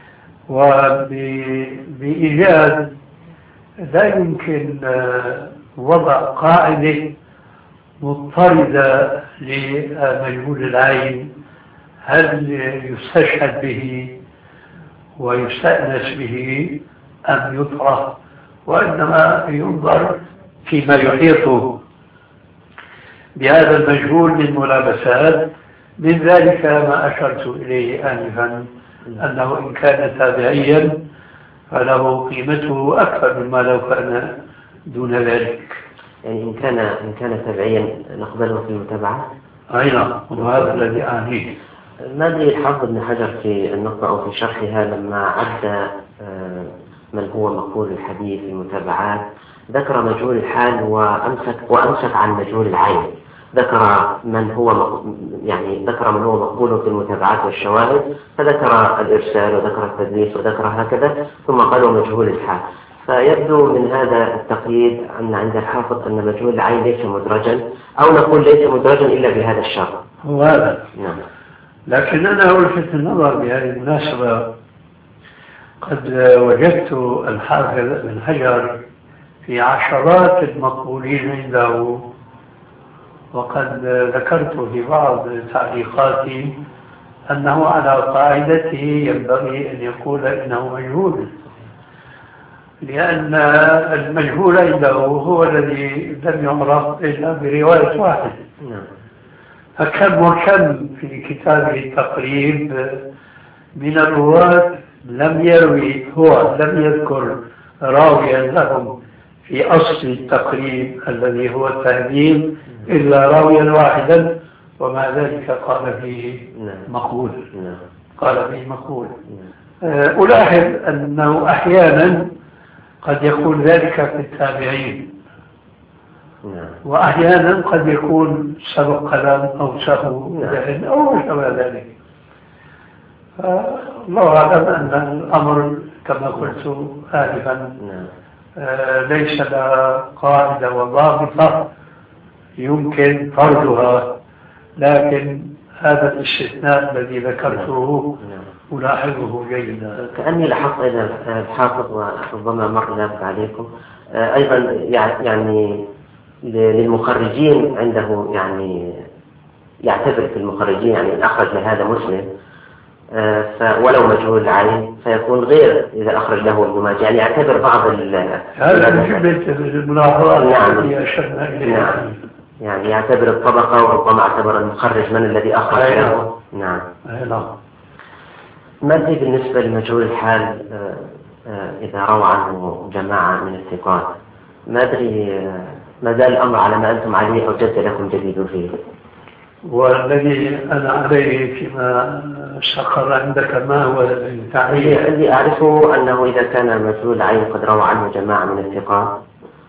وبإيجاد لا يمكن وضع قاعدة مضطردة لمجهول العين هل يستشهد به ويستأنس به أم يطرح، وإنما ينظر فيما يحيطه بهذا المجهول من ملابسات. من ذلك ما أشرت إليه آنفا أنه إن كان تابعيا فله قيمته أكثر مما لو كان دون ذلك. يعني إن كان تابعيا نقبله في المتابعة؟ أي نعم، وهذا الذي أعنيه. ما أدري الحافظ ابن حجر في النقطة أو في شرحها لما عد من هو مقبول الحديث في المتابعات ذكر مجهول الحال وأمسك عن مجهول العين، ذكر من هو مقبول في المتابعات والشواهد، فذكر الإرسال وذكر التدليس وذكر هكذا، ثم قالوا مجهول الحال. فيبدو من هذا التقييد أن عند الحافظ أن مجهول العين ليس مدرجا، أو نقول ليس مدرجا إلا بهذا الشرط. هو هذا. نعم. لكن أنا ألفت النظر بهذه المناسبة، قد وجدت الحافظ ابن حجر في عشرات المقبولين عنده، وقد ذكرت في بعض تعليقاتي أنه على قاعدته ينبغي أن يقول إنه مجهول، لأن المجهول عنده هو الذي لم يعرف إلا برواية واحد. فكم وكم في كتابه التقريب من الرواة لم يذكر راويا لهم في أصل التقريب الذي هو التهذيب إلا راويا واحدا، ومع ذلك قال فيه مقبول. ألاحظ أنه أحيانا قد يكون ذلك في التابعين، وأحيانا قد يكون سبق كلام أو سهو ذهن أو ما شابه ذلك. الله أعلم أن الأمر كما قلت آنفا ليس لها قاعدة وضابطة يمكن فرضها، لكن هذا الاستثناء الذي ذكرته ألاحظه جيدا. كأني لاحظت أيضا الحافظ، وربما مر ذلك عليكم أيضا، يعني للمخرجين عنده، يعني يعتبر في المخرجين يعني أخرج لهذا مسلم ولو مجهول العين فيكون غير إذا أخرج له ابن ماجه، يعني يعتبر بعض هذا من جملة الملاحظات التي أشرنا إليها. يعني يعتبر الطبقة، وربما اعتبر المخرج من الذي أخرج له. نعم. ما أدري بالنسبة لمجهول الحال إذا روى عنه جماعة من الثقات، ما أدري ما زال الأمر على ما أنتم عليه أو جد لكم جديد فيه؟ والذي أنا عليه فيما استقر عندك ما هو التعريف؟ الذي أعرفه أنه إذا كان مجهول العين قد روى عنه جماعة من الثقات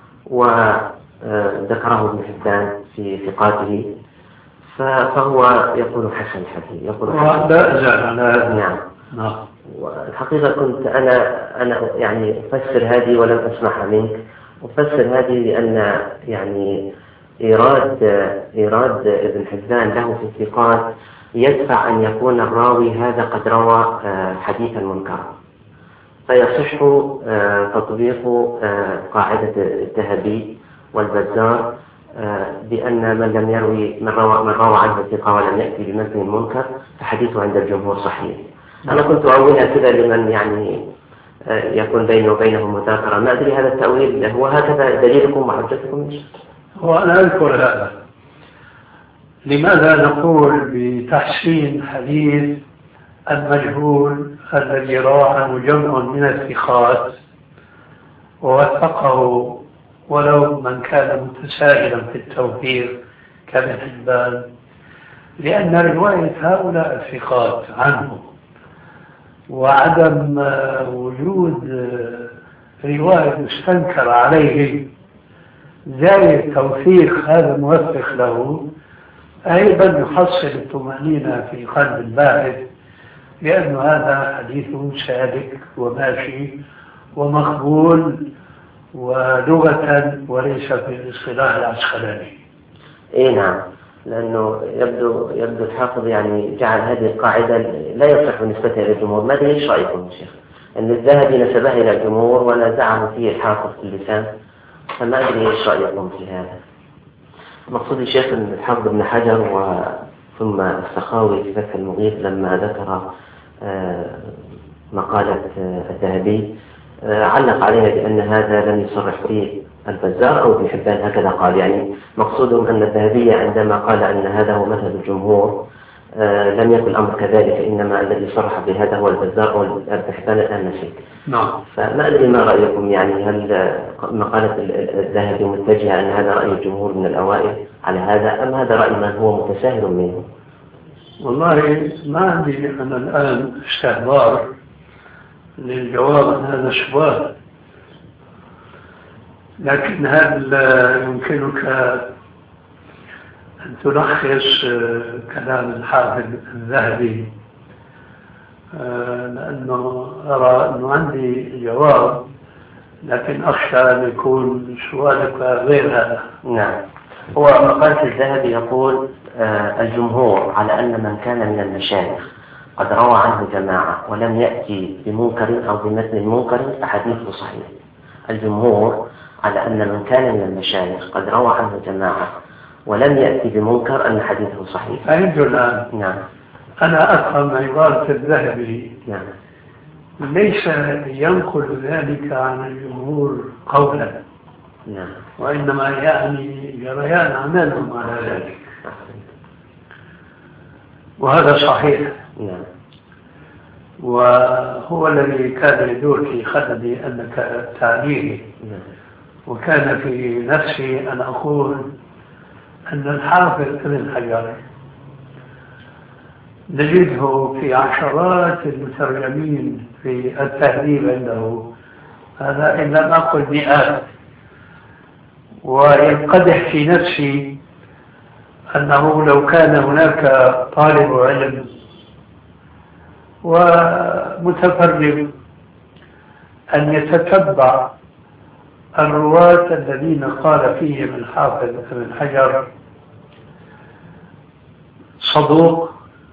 وذكره ابن حبان في ثقاته فهو يقول حسن الحديث، يقول حسن. نعم. والحقيقة كنت أنا يعني أفسر هذه ولم أسمعها منك، أفسر هذه لأن يعني إيراد ابن حبان له في الثقات يدفع أن يكون الراوي هذا قد روى حديثا منكرا، فيصح تطبيق قاعدة الذهبي والبزار بأن من لم يروي من روى عنه الثقة ولم يأتي بمتن منكر فحديثه عند الجمهور صحيح. أنا كنت أقولها كذا لمن يعني يكون بينه وبينه مذاكرة. ما أدري هذا التأويل هو هكذا دليلكم وحجتكم؟ هو أنا أذكر هذا. لماذا نقول بتحسين حديث المجهول الذي روى عنه جمع من الثقات ووثقه ولو من كان متساهلا في التوثيق كابن حبان؟ لأن رواية هؤلاء الثقات عنه وعدم وجود رواية مستنكر عليه زي توثيق هذا الموثق له أيضا يحصل الطمأنينة في قلب الباحث لأن هذا حديث سالك وماشي ومقبول ولغة وليس في الاصطلاح العسقلاني. إيه نعم، لأنه يبدو الحافظ يعني جعل هذه القاعدة لا يصح نسبتها إلى الجمهور. ماذا إيش رأيكم يا شيخ؟ أن الذهبي نسبها إلى الجمهور ونزعه فيه الحافظ في اللسان، فما أدري إيش رأيكم في هذا؟ مقصود الشيخ أن الحافظ ابن حجر ثم السخاوي في فتح المغيث لما ذكر مقالة الذهبي علق عليها بأن هذا لم يصرح فيه البزار أو ابن حبان، هكذا قال. يعني مقصودهم أن الذهبي عندما قال أن هذا هو مذهب الجمهور لم يكن الأمر كذلك، إنما الذي صرح بهذا هو البزار أو ابن حبان الآن نسيت. نعم. فما أدري ما رأيكم، يعني هل مقالة الذهبي متجهة أن هذا رأي الجمهور من الأوائل على هذا، أم هذا رأي من هو متساهل منه؟ والله ما عندي أنا الآن استحضار للجواب عن هذا السؤال، لكن هل يمكنك أن تلخص كلام الحافظ الذهبي؟ لأنه أرى أنه عندي جواب لكن أخشى أن يكون سؤالك غير هذا. نعم، هو مقالة الذهبي يقول الجمهور على أن من كان من المشايخ قد روى عنه جماعة ولم يأتي بمنكر أو بمثل منكر فحديثه صحيح. الجمهور على أن من كان من المشايخ قد روى عنه جماعة ولم يأتي بمنكر أن حديثه صحيح. فهمت الآن. نعم. أنا أفهم عبارة الذهبي. نعم. ليس ينقل ذلك عن الجمهور قولا. نعم. وإنما يعني جريان عملهم على ذلك. وهذا صحيح. نعم. وهو الذي كان يدور في خلدي أنك تعليمي. نعم. وكان في نفسي أن أقول أن الحافظ ابن حجر نجده في عشرات المترجمين في التهذيب عنده، هذا إن لم أقل مئات، وينقدح في نفسي أنه لو كان هناك طالب علم ومتفرغ أن يتتبع الرواة الذين قال فيهم الحافظ ابن حجر صدوق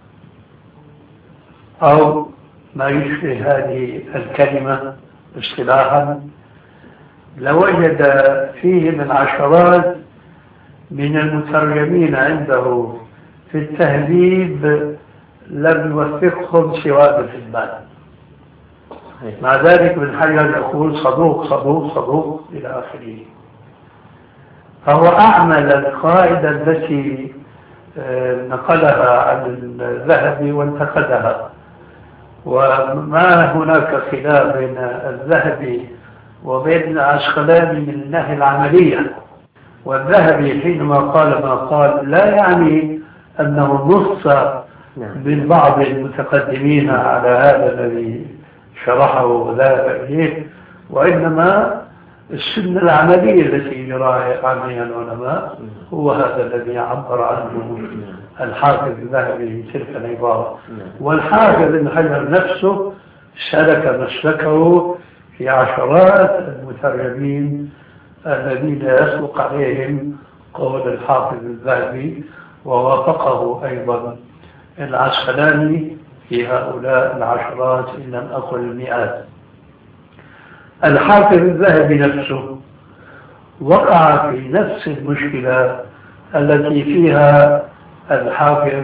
أو ما يشبه هذه الكلمة اصطلاحا، لوجد فيه من عشرات من المترجمين عنده في التهذيب لم يوثقهم سوى ابن حبان. مع ذلك ابن حجر يقول صدوق صدوق صدوق إلى آخره. فهو أعمل القاعدة التي نقلها عن الذهبي وانتقدها، وما هناك خلاف بين الذهبي وبين العسقلاني من الناحية العملية. والذهبي حينما قال ما قال لا يعني أنه نص من بعض المتقدمين على هذا الذي شرحه وذهب إليه، وإنما السنة العملية التي يراها عليها العلماء هو هذا الذي عبر عنه الحافظ الذهبي تلك العبارة. والحافظ ابن حجر نفسه سلك مسلكه في عشرات المترجمين الذين يسبق عليهم قول الحافظ الذهبي، ووافقه أيضا العسقلاني في هؤلاء العشرات إن لم أقل المئات. الحافظ الذهبي نفسه وقع في نفس المشكلة التي فيها الحافظ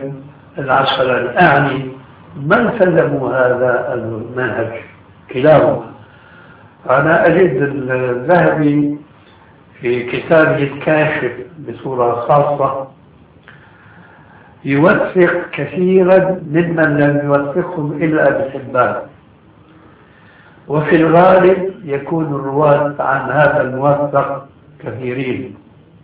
العسقلاني، أعني من سلموا هذا المنهج كلاهما، أنا أجد الذهبي في كتابه الكاشف بصورة خاصة يوثق كثيرا ممن لم يوثقهم إلا ابن حبان، وفي الغالب يكون الرواة عن هذا الموثق كثيرين.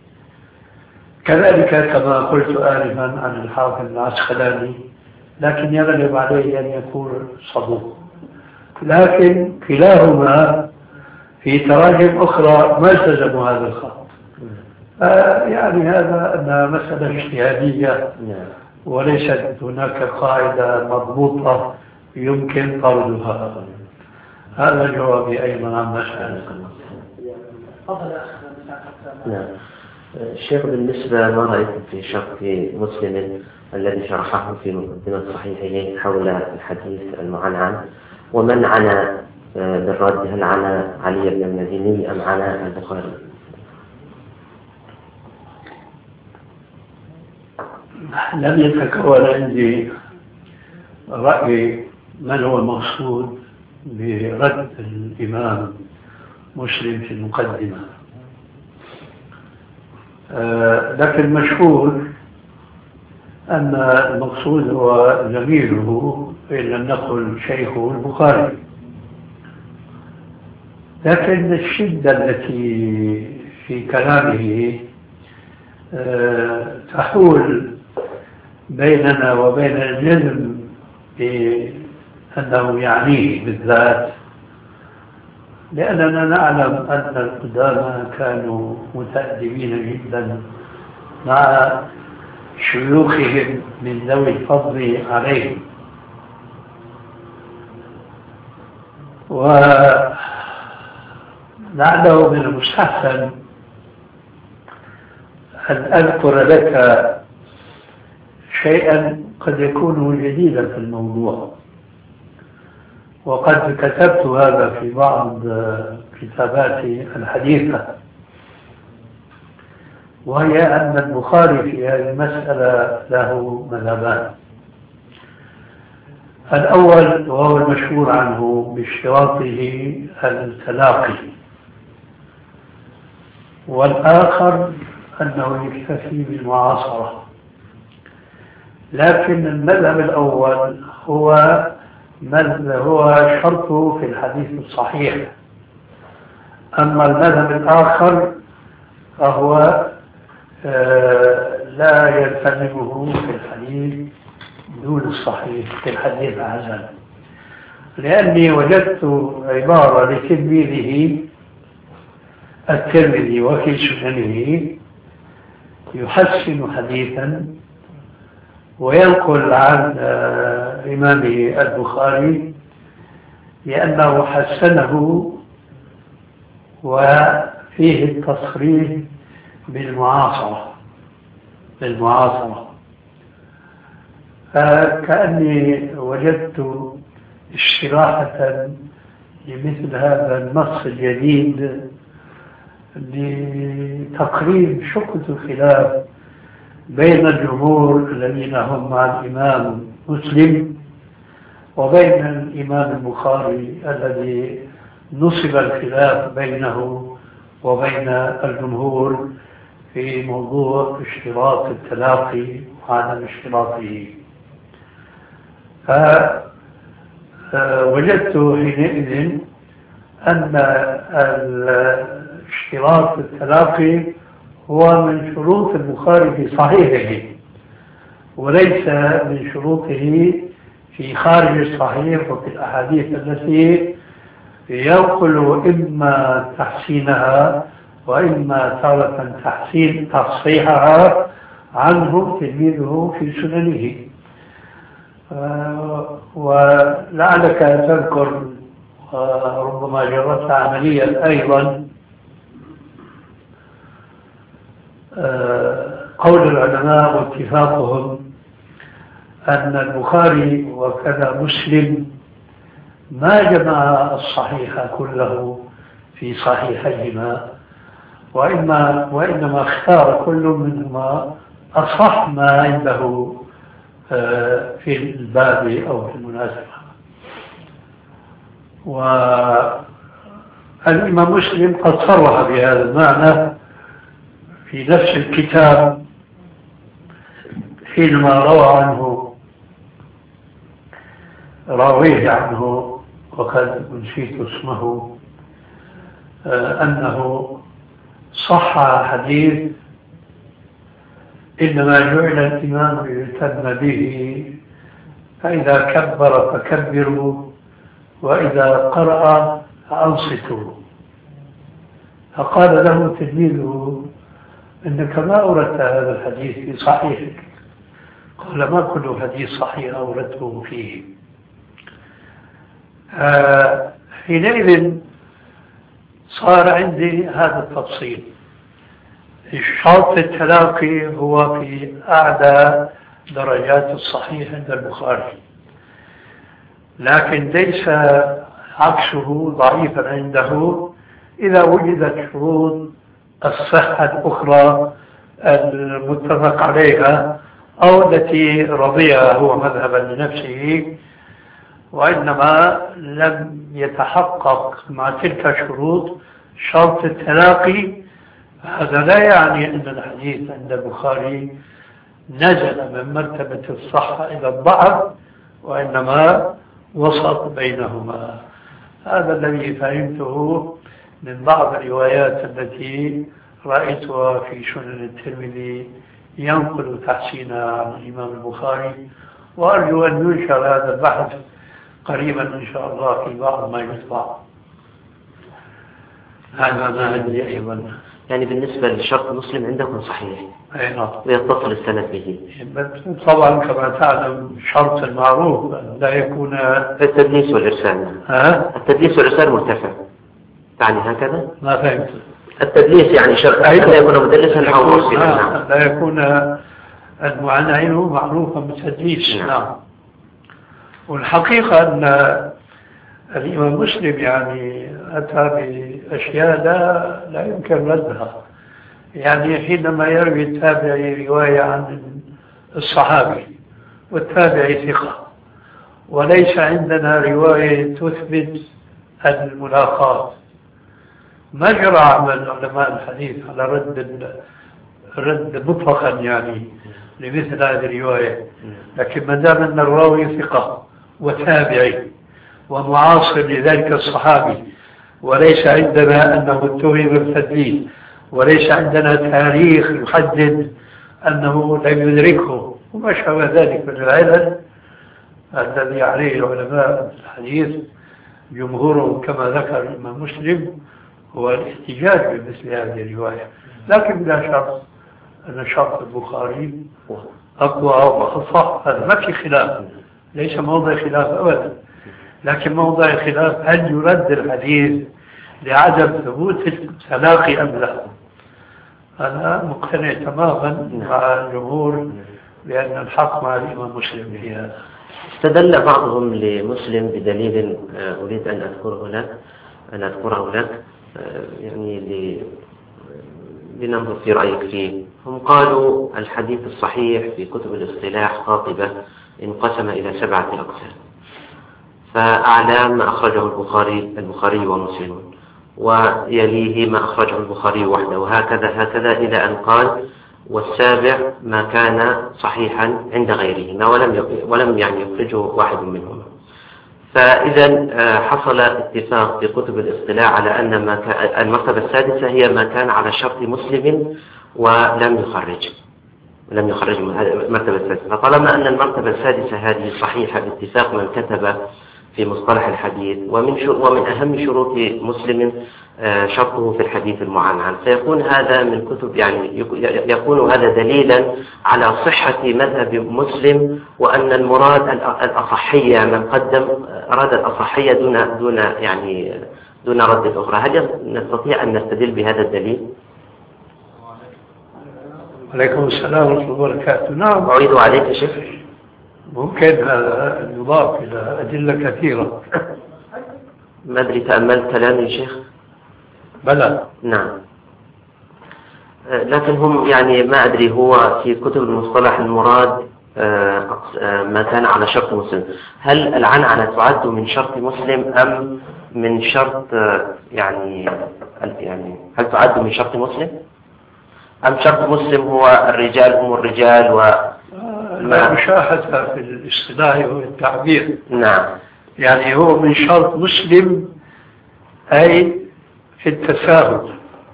كذلك كما قلت آنفا عن الحافظ العسقلاني، لكن يغلب عليه أن يكون صدوق، لكن كلاهما في تراجم أخرى ما التزموا هذا الخط. يعني هذا أنها مسألة اجتهادية وليست هناك قاعدة مضبوطة يمكن طردها. هذا جوابي أيضا عن مسألة. نعم. الشيخ، بالنسبة ما رأيكم في شرح مسلم الذي شرحه في مقدمة صحيحه حول الحديث المعنعن، ومن عنا بالرد، هل عنا علي بن المديني أم عنا البخاري؟ لم يتكون عندي رأي من هو المقصود برد الإمام مسلم في المقدمة، لكن مشهور أن المقصود هو زميله إن لم نقل شيخه البخاري. لكن الشدة التي في كلامه تحول بيننا وبين الجزم بأنه يعنيه بالذات، لأننا نعلم أن القدامى كانوا متأدبين جدا مع شيوخهم من ذوي الفضل عليهم، ولعله من المستحسن أن أذكر لك شيئا قد يكون جديدا في الموضوع، وقد كتبت هذا في بعض كتاباتي الحديثة، وهي أن البخاري في هذه المسألة له مذهبان. الأول وهو المشهور عنه باشتراطه التلاقي، والآخر أنه يكتفي بالمعاصرة. لكن المذهب الأول هو شرطه في الحديث الصحيح، أما المذهب الآخر فهو لا يلتزمه في الحديث دون الصحيح في الحديث الحسن، لأني وجدت عبارة لتلميذه الترمذي وفي سننه يحسن حديثا وينقل عن إمامه البخاري لأنه حسنه وفيه التصريح بالمعاصرة. فكأني وجدت اشتراحة لمثل هذا النص الجديد لتقريب شقة الخلاف بين الجمهور الذين هم مع الإمام مسلم وبين الإمام البخاري الذي نصب الخلاف بينه وبين الجمهور في موضوع اشتراط التلاقي وعدم اشتراطه. فوجدت حينئذ أن اشتراط التلاقي هو من شروط البخاري في صحيحه وليس من شروطه في خارج الصحيح وفي الأحاديث التي ينقل إما تحسينها وإما تارة تصحيحها عنه تلميذه في سننه. ولعلك تذكر ربما جربت عمليا أيضا قول العلماء واتفاقهم أن البخاري وكذا مسلم ما جمع الصحيح كله في صحيحيهما، وإنما اختار كل منهما أصح ما عنده في الباب أو في المناسبة. الإمام مسلم قد صرح بهذا المعنى في نفس الكتاب حينما روى عنه راويه عنه وقد نسيت اسمه أنه صح حديث إنما جعل الإمام ليتم به فإذا كبر فكبروا وإذا قرأ فأنصتوا. فقال له تلميذه إنك ما أوردت هذا الحديث في صحيحك. قال ما كل حديث صحيح أوردته فيه. حينئذ صار عندي هذا التفصيل. شرط التلاقي هو في أعلى درجات الصحيح عند البخاري، لكن ليس عكسه ضعيفا عنده إذا وجدت شروط الصحة الأخرى المتفق عليها أو التي رضيها هو مذهبا لنفسه، وإنما لم يتحقق مع تلك الشروط شرط التلاقي. هذا لا يعني أن الحديث عند البخاري نزل من مرتبة الصحة إلى الضعف، وإنما وسط بينهما. هذا الذي فهمته من بعض الروايات التي رأيتها في سنن الترمذي ينقل تحسينها عن الإمام البخاري، وأرجو أن ينشر هذا البحث قريبا إن شاء الله في بعض ما يطبع. هذا ما عندي أيضا. يعني بالنسبة لشرط مسلم عندكم صحيح ويتصل السند به. طبعا كما تعلم شرط المعروف لا يكون التدليس والإرسال. التدليس والإرسال مرتفع، يعني هكذا؟ ما فهمت. التدليس يعني شرط لا يكون مدلسا أو مرسلا. لا يكون المعنعين معروفا بالتدليس. نعم. والحقيقة أن الإمام مسلم يعني أتى بأشياء لا يمكن ردها. يعني حينما يروي التابعي رواية عن الصحابي والتابعي ثقة، وليس عندنا رواية تثبت الملاقات، ما جرى عمل علماء الحديث على رد مطلقا يعني لمثل هذه الرواية. لكن ما دام أن الراوي ثقة وتابعي ومعاصر لذلك الصحابي، وليس عندنا أنه اتهم بالتدليس، وليس عندنا تاريخ يحدد أنه لم يدركه وما شابه ذلك من العلل الذي عليه العلماء الحديث جمهورهم كما ذكر الإمام مسلم هو الاحتجاج بمثل هذه الرواية. لكن بلا شرط أن شرط البخاري أقوى وأصح، هذا ما في خلاف، ليس موضع خلاف أبدا. لكن موضع خلاف هل يرد الحديث لعدم ثبوت التلاقي أم لا. أنا مقتنع تماما مع الجمهور بأن الحق مع الإمام مسلم في هذا. استدل بعضهم لمسلم بدليل أريد أن أذكره لك يعني لننظر في رأيك فيه. هم قالوا الحديث الصحيح في كتب الاصطلاح قاطبة انقسم إلى 7 أقسام، فأعلى ما أخرجه البخاري ومسلم، ويليه ما أخرجه البخاري وحده، وهكذا إلى أن قال والسابع ما كان صحيحا عند غيرهما ولم يعني يخرجه واحد منهما. فإذا حصل اتفاق في كتب الاصطلاح على أن المرتبة السادسة هي ما كان على شرط مسلم ولم يخرج المرتبة السادسة. فطالما أن المرتبة السادسة هذه صحيحة باتفاق من كتب في مصطلح الحديث، ومن أهم شروط مسلم شرطه في الحديث المعنعن، فيكون هذا من كتب يعني يكون هذا دليلا على صحة مذهب مسلم، وأن المراد الأصحية من قدم أراد الأصحية دون رد الأخرى. هل نستطيع أن نستدل بهذا الدليل؟ عليكم السلام ورحمة الله وبركاته. نعم، أعيد عليك يا شيخ. ممكن هذا يضاف إلى أدلة كثيرة. ما أدري تأملت كلامي يا شيخ؟ بلى. نعم. لكن هم يعني ما أدري هو في كتب المصطلح المراد ما كان على شرط مسلم. هل العنعنة تعد من شرط مسلم أم من شرط يعني هل تعد من شرط مسلم؟ أم شرط مسلم هو الرجال هم الرجال لا مشاهدة في الاصطلاح والتعبير. نعم. يعني هو من شرط مسلم أي في التساهل،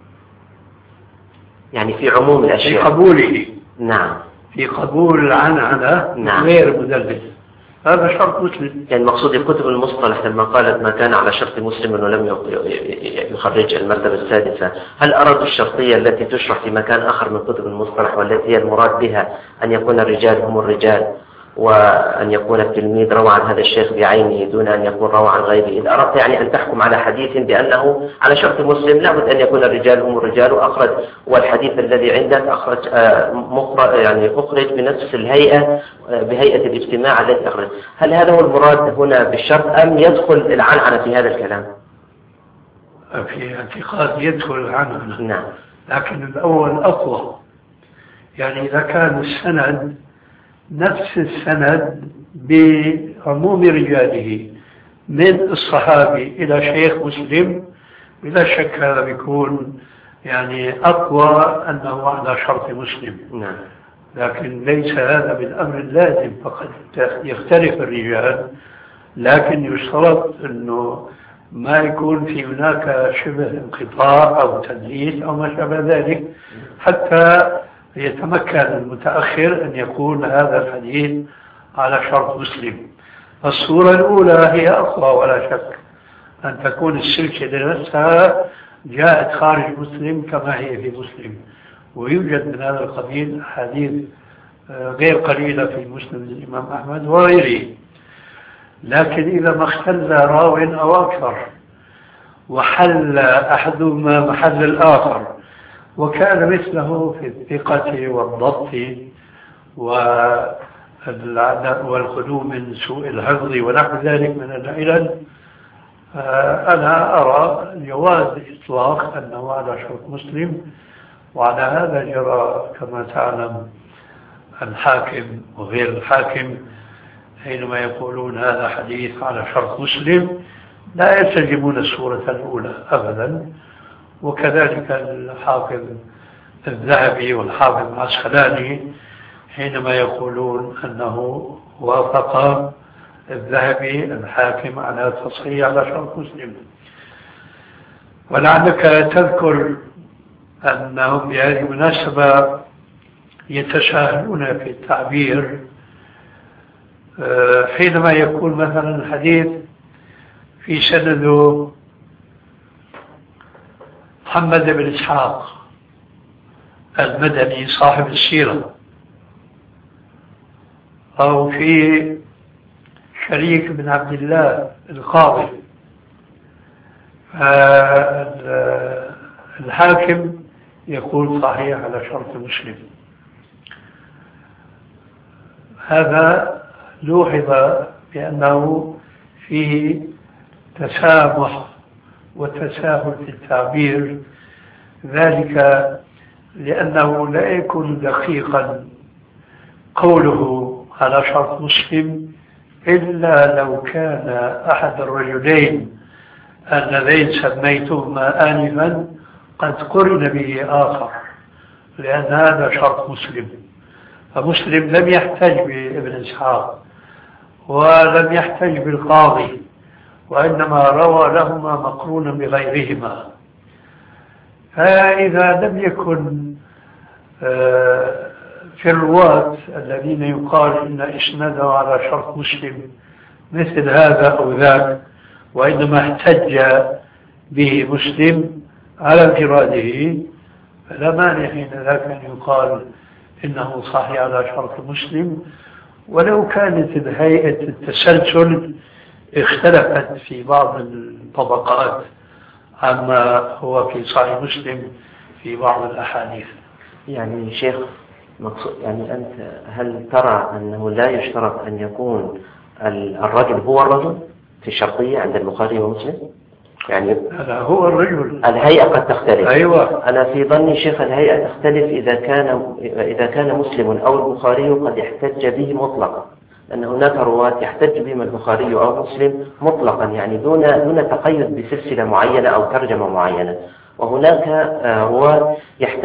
يعني في عموم الأشياء، في قبوله. نعم. في قبول العنعنة، نعم. غير مدلس، هذا شرط مسلم. يعني المقصود الكتب المصطلح لما قالت ما كان على شرط مسلم ولم يخرج المرتبة السادسة، هل أرادوا الشرطية التي تشرح في مكان آخر من كتب المصطلح والتي هي المراد بها أن يكون الرجال هم الرجال وأن يكون التلميذ روى عن هذا الشيخ بعينه دون أن يكون روى عن غيره؟ إذا أردت يعني أن تحكم على حديث بأنه على شرط مسلم لابد أن يكون الرجال هم الرجال وأخرج، والحديث الذي عندك أخرج أخرج بنفس الهيئة بهيئة الاجتماع الذي أخرج، هل هذا هو المراد هنا بالشرط أم يدخل العنعنة في هذا الكلام؟ في اعتقاد يدخل العنعنة. نعم. لكن الأول أقوى. يعني إذا كان السند نفس السند بعموم رجاله من الصحابي إلى شيخ مسلم، بلا شك هذا بيكون يعني أقوى أنه على شرط مسلم. نعم. لكن ليس هذا بالأمر اللازم، فقد يختلف الرجال، لكن يشترط أنه ما يكون في هناك شبه انقطاع أو تدليس أو ما شابه ذلك حتى يتمكن المتأخر أن يكون هذا الحديث على شرط مسلم. الصورة الأولى هي أقوى ولا شك، أن تكون السلسلة نفسها جاءت خارج مسلم كما هي في مسلم، ويوجد من هذا القبيل أحاديث غير قليلة في مسلم الإمام أحمد وغيره. لكن إذا ما اختل راو أو أكثر وحل أحدهما محل الآخر وكان مثله في الثقة والضبط والخلو من سوء الحفظ ونحو ذلك من العلل، أنا أرى جواز إطلاق أنه على شرط مسلم. وعلى هذا جرى كما تعلم الحاكم وغير الحاكم حينما يقولون هذا حديث على شرط مسلم لا يلتزمون الصورة الأولى أبدا. وكذلك الحافظ الذهبي والحافظ العسقلاني حينما يقولون أنه وافق الذهبي الحاكم على تصحيح على شرط مسلم. ولعلك تذكر أنهم بهذه المناسبة يتساهلون في التعبير حينما يكون مثلا الحديث في سنده محمد بن إسحاق المدني صاحب السيرة، أو في شريك بن عبد الله القاضي، الحاكم يقول صحيح على شرط مسلم. هذا لوحظ بأنه فيه تسامح وتساهل في التعبير، ذلك لأنه لا يكون دقيقا قوله على شرط مسلم إلا لو كان أحد الرجلين اللذين سميتهما آنفا قد قرن به آخر، لأن هذا شرط مسلم. فمسلم لم يحتج بابن إسحاق ولم يحتج بالقاضي، وإنما روى لهما مقرونا بغيرهما. فإذا لم يكن في الرواة الذين يقال إن إسناده على شرط مسلم مثل هذا أو ذاك، وإنما احتج به مسلم على انفراده، فلا مانع حين ذاك أن يقال إنه صحيح على شرط مسلم، ولو كانت هيئة التسلسل اختلفت في بعض الطبقات عما هو في صحيح مسلم في بعض الأحاديث. يعني شيخ مقصود، يعني أنت هل ترى أنه لا يشترط أن يكون الرجل هو الرجل في الشرطية عند البخاري ومسلم؟ يعني هذا هو الرجل، الهيئة قد تختلف. أيوة. أنا في ظني شيخ الهيئة تختلف إذا كان مسلم أو البخاري قد احتج به مطلقا، أن هناك رواة يحتج بهم البخاري أو مسلم مطلقا، يعني دون تقيد بسلسلة معينة أو ترجمة معينة. وهناك رواة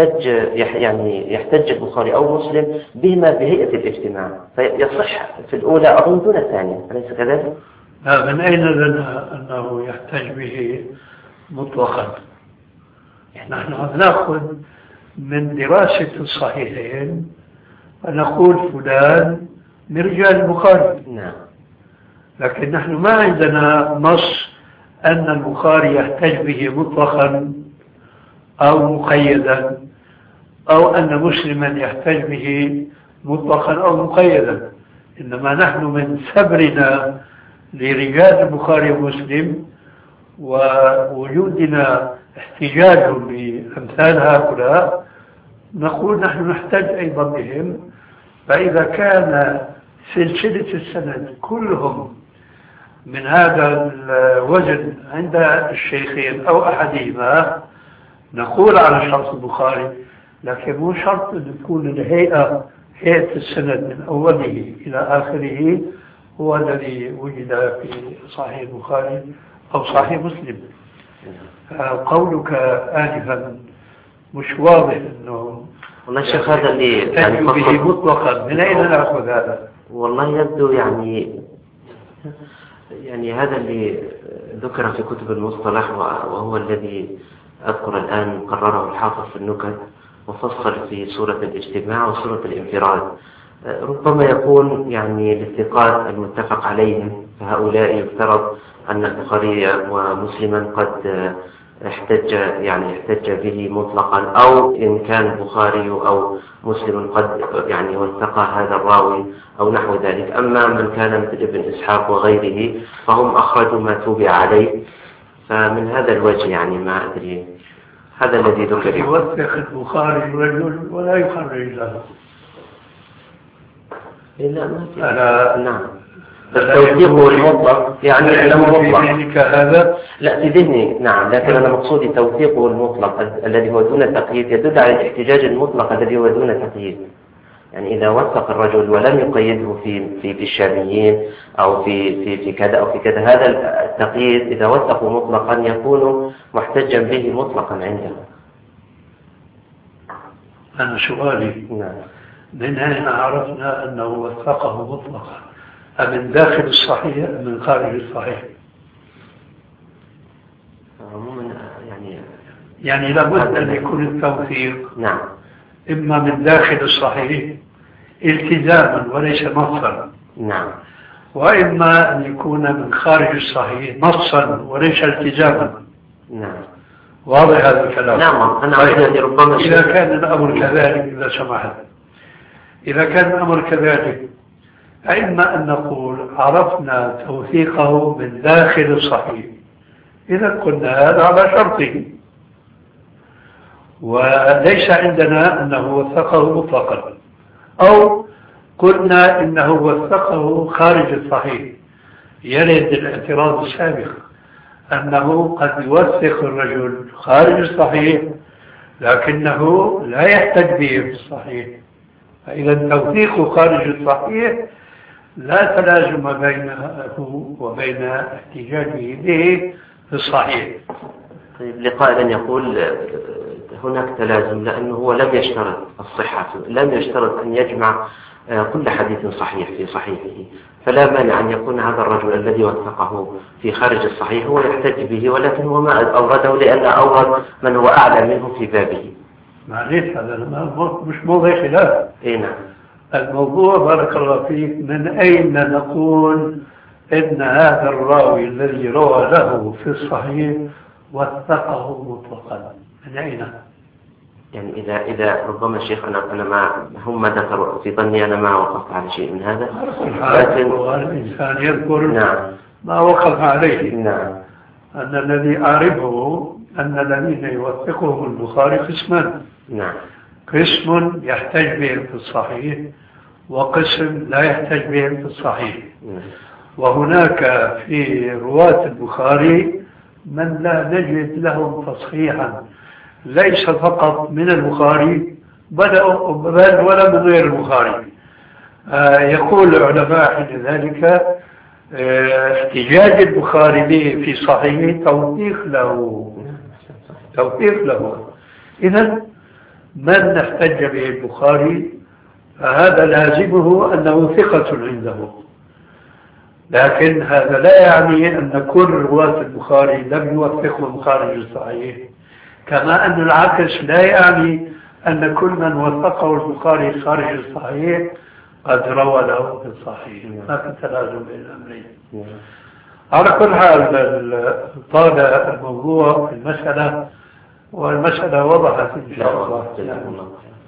يحتج البخاري أو مسلم بهما بهيئة الاجتماع، فيصح في الأولى أظن دون الثانية، أليس كذلك؟ من أين لنا أنه يحتج به مطلقا؟ نحن نأخذ من دراسة الصحيحين فنقول فلان من رجال البخاري. نعم. لكن نحن ما عندنا نص أن البخاري يحتج به مطلقا أو مقيدا، أو أن مسلما يحتج به مطلقا أو مقيدا. إنما نحن من صبرنا لرجال البخاري ومسلم ووجودنا احتجاج بأمثال هؤلاء نقول نحن نحتاج أيضا بهم. فإذا كان سلسلة السند كلهم من هذا الوزن عند الشيخين أو أحدهما نقول على شرط البخاري، لكن مو شرط أن تكون هيئة السند من أوله إلى آخره هو الذي وجد في صحيح البخاري أو صحيح مسلم. قولك آنفا مش واضح أنه والله الشيخ هذا اللي يعني به مطلقا، من أين نأخذ هذا؟ والله يبدو يعني هذا اللي ذكر في كتب المصطلح، وهو الذي أذكر الآن قرره الحافظ في النكت وفصل في سورة الاجتماع وسورة الانفراد. ربما يكون يعني الاتقاد المتفق عليهم، فهؤلاء يفترض أن البخاري ومسلما قد احتج به مطلقا، أو إن كان البخاري أو مسلم قد يعني وثق هذا الراوي أو نحو ذلك. أما من كان مثل ابن إسحاق وغيره فهم أخرجوا ما توبع عليه. فمن هذا الوجه يعني ما أدري، هذا الذي ذكر. يوثق البخاري رجل ولا يخرج له. لا ما في. نعم. التوثيق المطلق يعني أنه مطلق. هذا لا في ذهني نعم، لكن أنا مقصودي توثيقه المطلق الذي هو دون تقييد يدل على الاحتجاج المطلق الذي هو دون تقييد. يعني إذا وثق الرجل ولم يقيده في الشاميين أو في كذا أو في كذا، هذا التقييد إذا وثقه مطلقا يكون محتجا به مطلقا عنده. أنا سؤالي نعم. من أين عرفنا أنه وثقه مطلقا؟ أمن داخل الصحيح أم من خارج الصحيح؟ عموما يعني لابد أن يكون التوثيق نعم إما من داخل الصحيح التزاما وليس نصا، نعم، وإما أن يكون من خارج الصحيح نصا وليس التزاما. نعم. واضح هذا الكلام؟ نعم. أنا أريد ربما إذا كان الأمر كذلك، إذا سمحت، إذا كان الأمر كذلك فإما أن نقول عرفنا توثيقه من داخل الصحيح، إذا قلنا هذا على شرطه، وليس عندنا أنه وثقه مطلقا، أو قلنا إنه وثقه خارج الصحيح. يرد الاعتراض السابق أنه قد يوثق الرجل خارج الصحيح لكنه لا يحتج به في الصحيح، فإذا التوثيق خارج الصحيح لا تلازم بينه وبين احتجاجه به في الصحيح. طيب لقائل يقول هناك تلازم، لأنه هو لم يشترط الصحة، لم يشترط أن يجمع كل حديث صحيح في صحيحه، فلا مانع أن يكون هذا الرجل الذي وثقه في خارج الصحيح هو يحتج به، ولكن هو ما أورده لأن أورد من هو أعلى منه في بابه. معليش هذا مش موضوع خلاف. نعم. الموضوع بارك الله فيك من أين نقول إن هذا الراوي الذي روى له في الصحيح وثقه مطلقا؟ من أين؟ يعني إذا ربما الشيخ أنا ما هم ذكروا في ظني، أنا ما وقفت على شيء من هذا، لكن الإنسان يذكر نعم ما وقف عليه. نعم. أن الذي أعرفه أن الذين يوثقهم البخاري قسمان. نعم. قسم يحتج بهم في الصحيح، وقسم لا يحتج بهم في الصحيح. وهناك في رواة البخاري من لا نجد لهم تصحيحا، ليس فقط من البخاري بل ولا من غير البخاري، يقول العلماء حين ذلك احتجاج البخاري به في صحيح توثيق له. إذن من احتج به البخاري فهذا لازمه أنه ثقة عنده، لكن هذا لا يعني أن كل رواة البخاري لم يوثقهم خارج الصحيح، كما أن العكس لا يعني أن كل من وثقه البخاري خارج الصحيح قد روى له في الصحيح. ما في تلازم بين الأمرين. على كل حال طال الموضوع في المسألة، والمسألة وضحت إن شاء الله.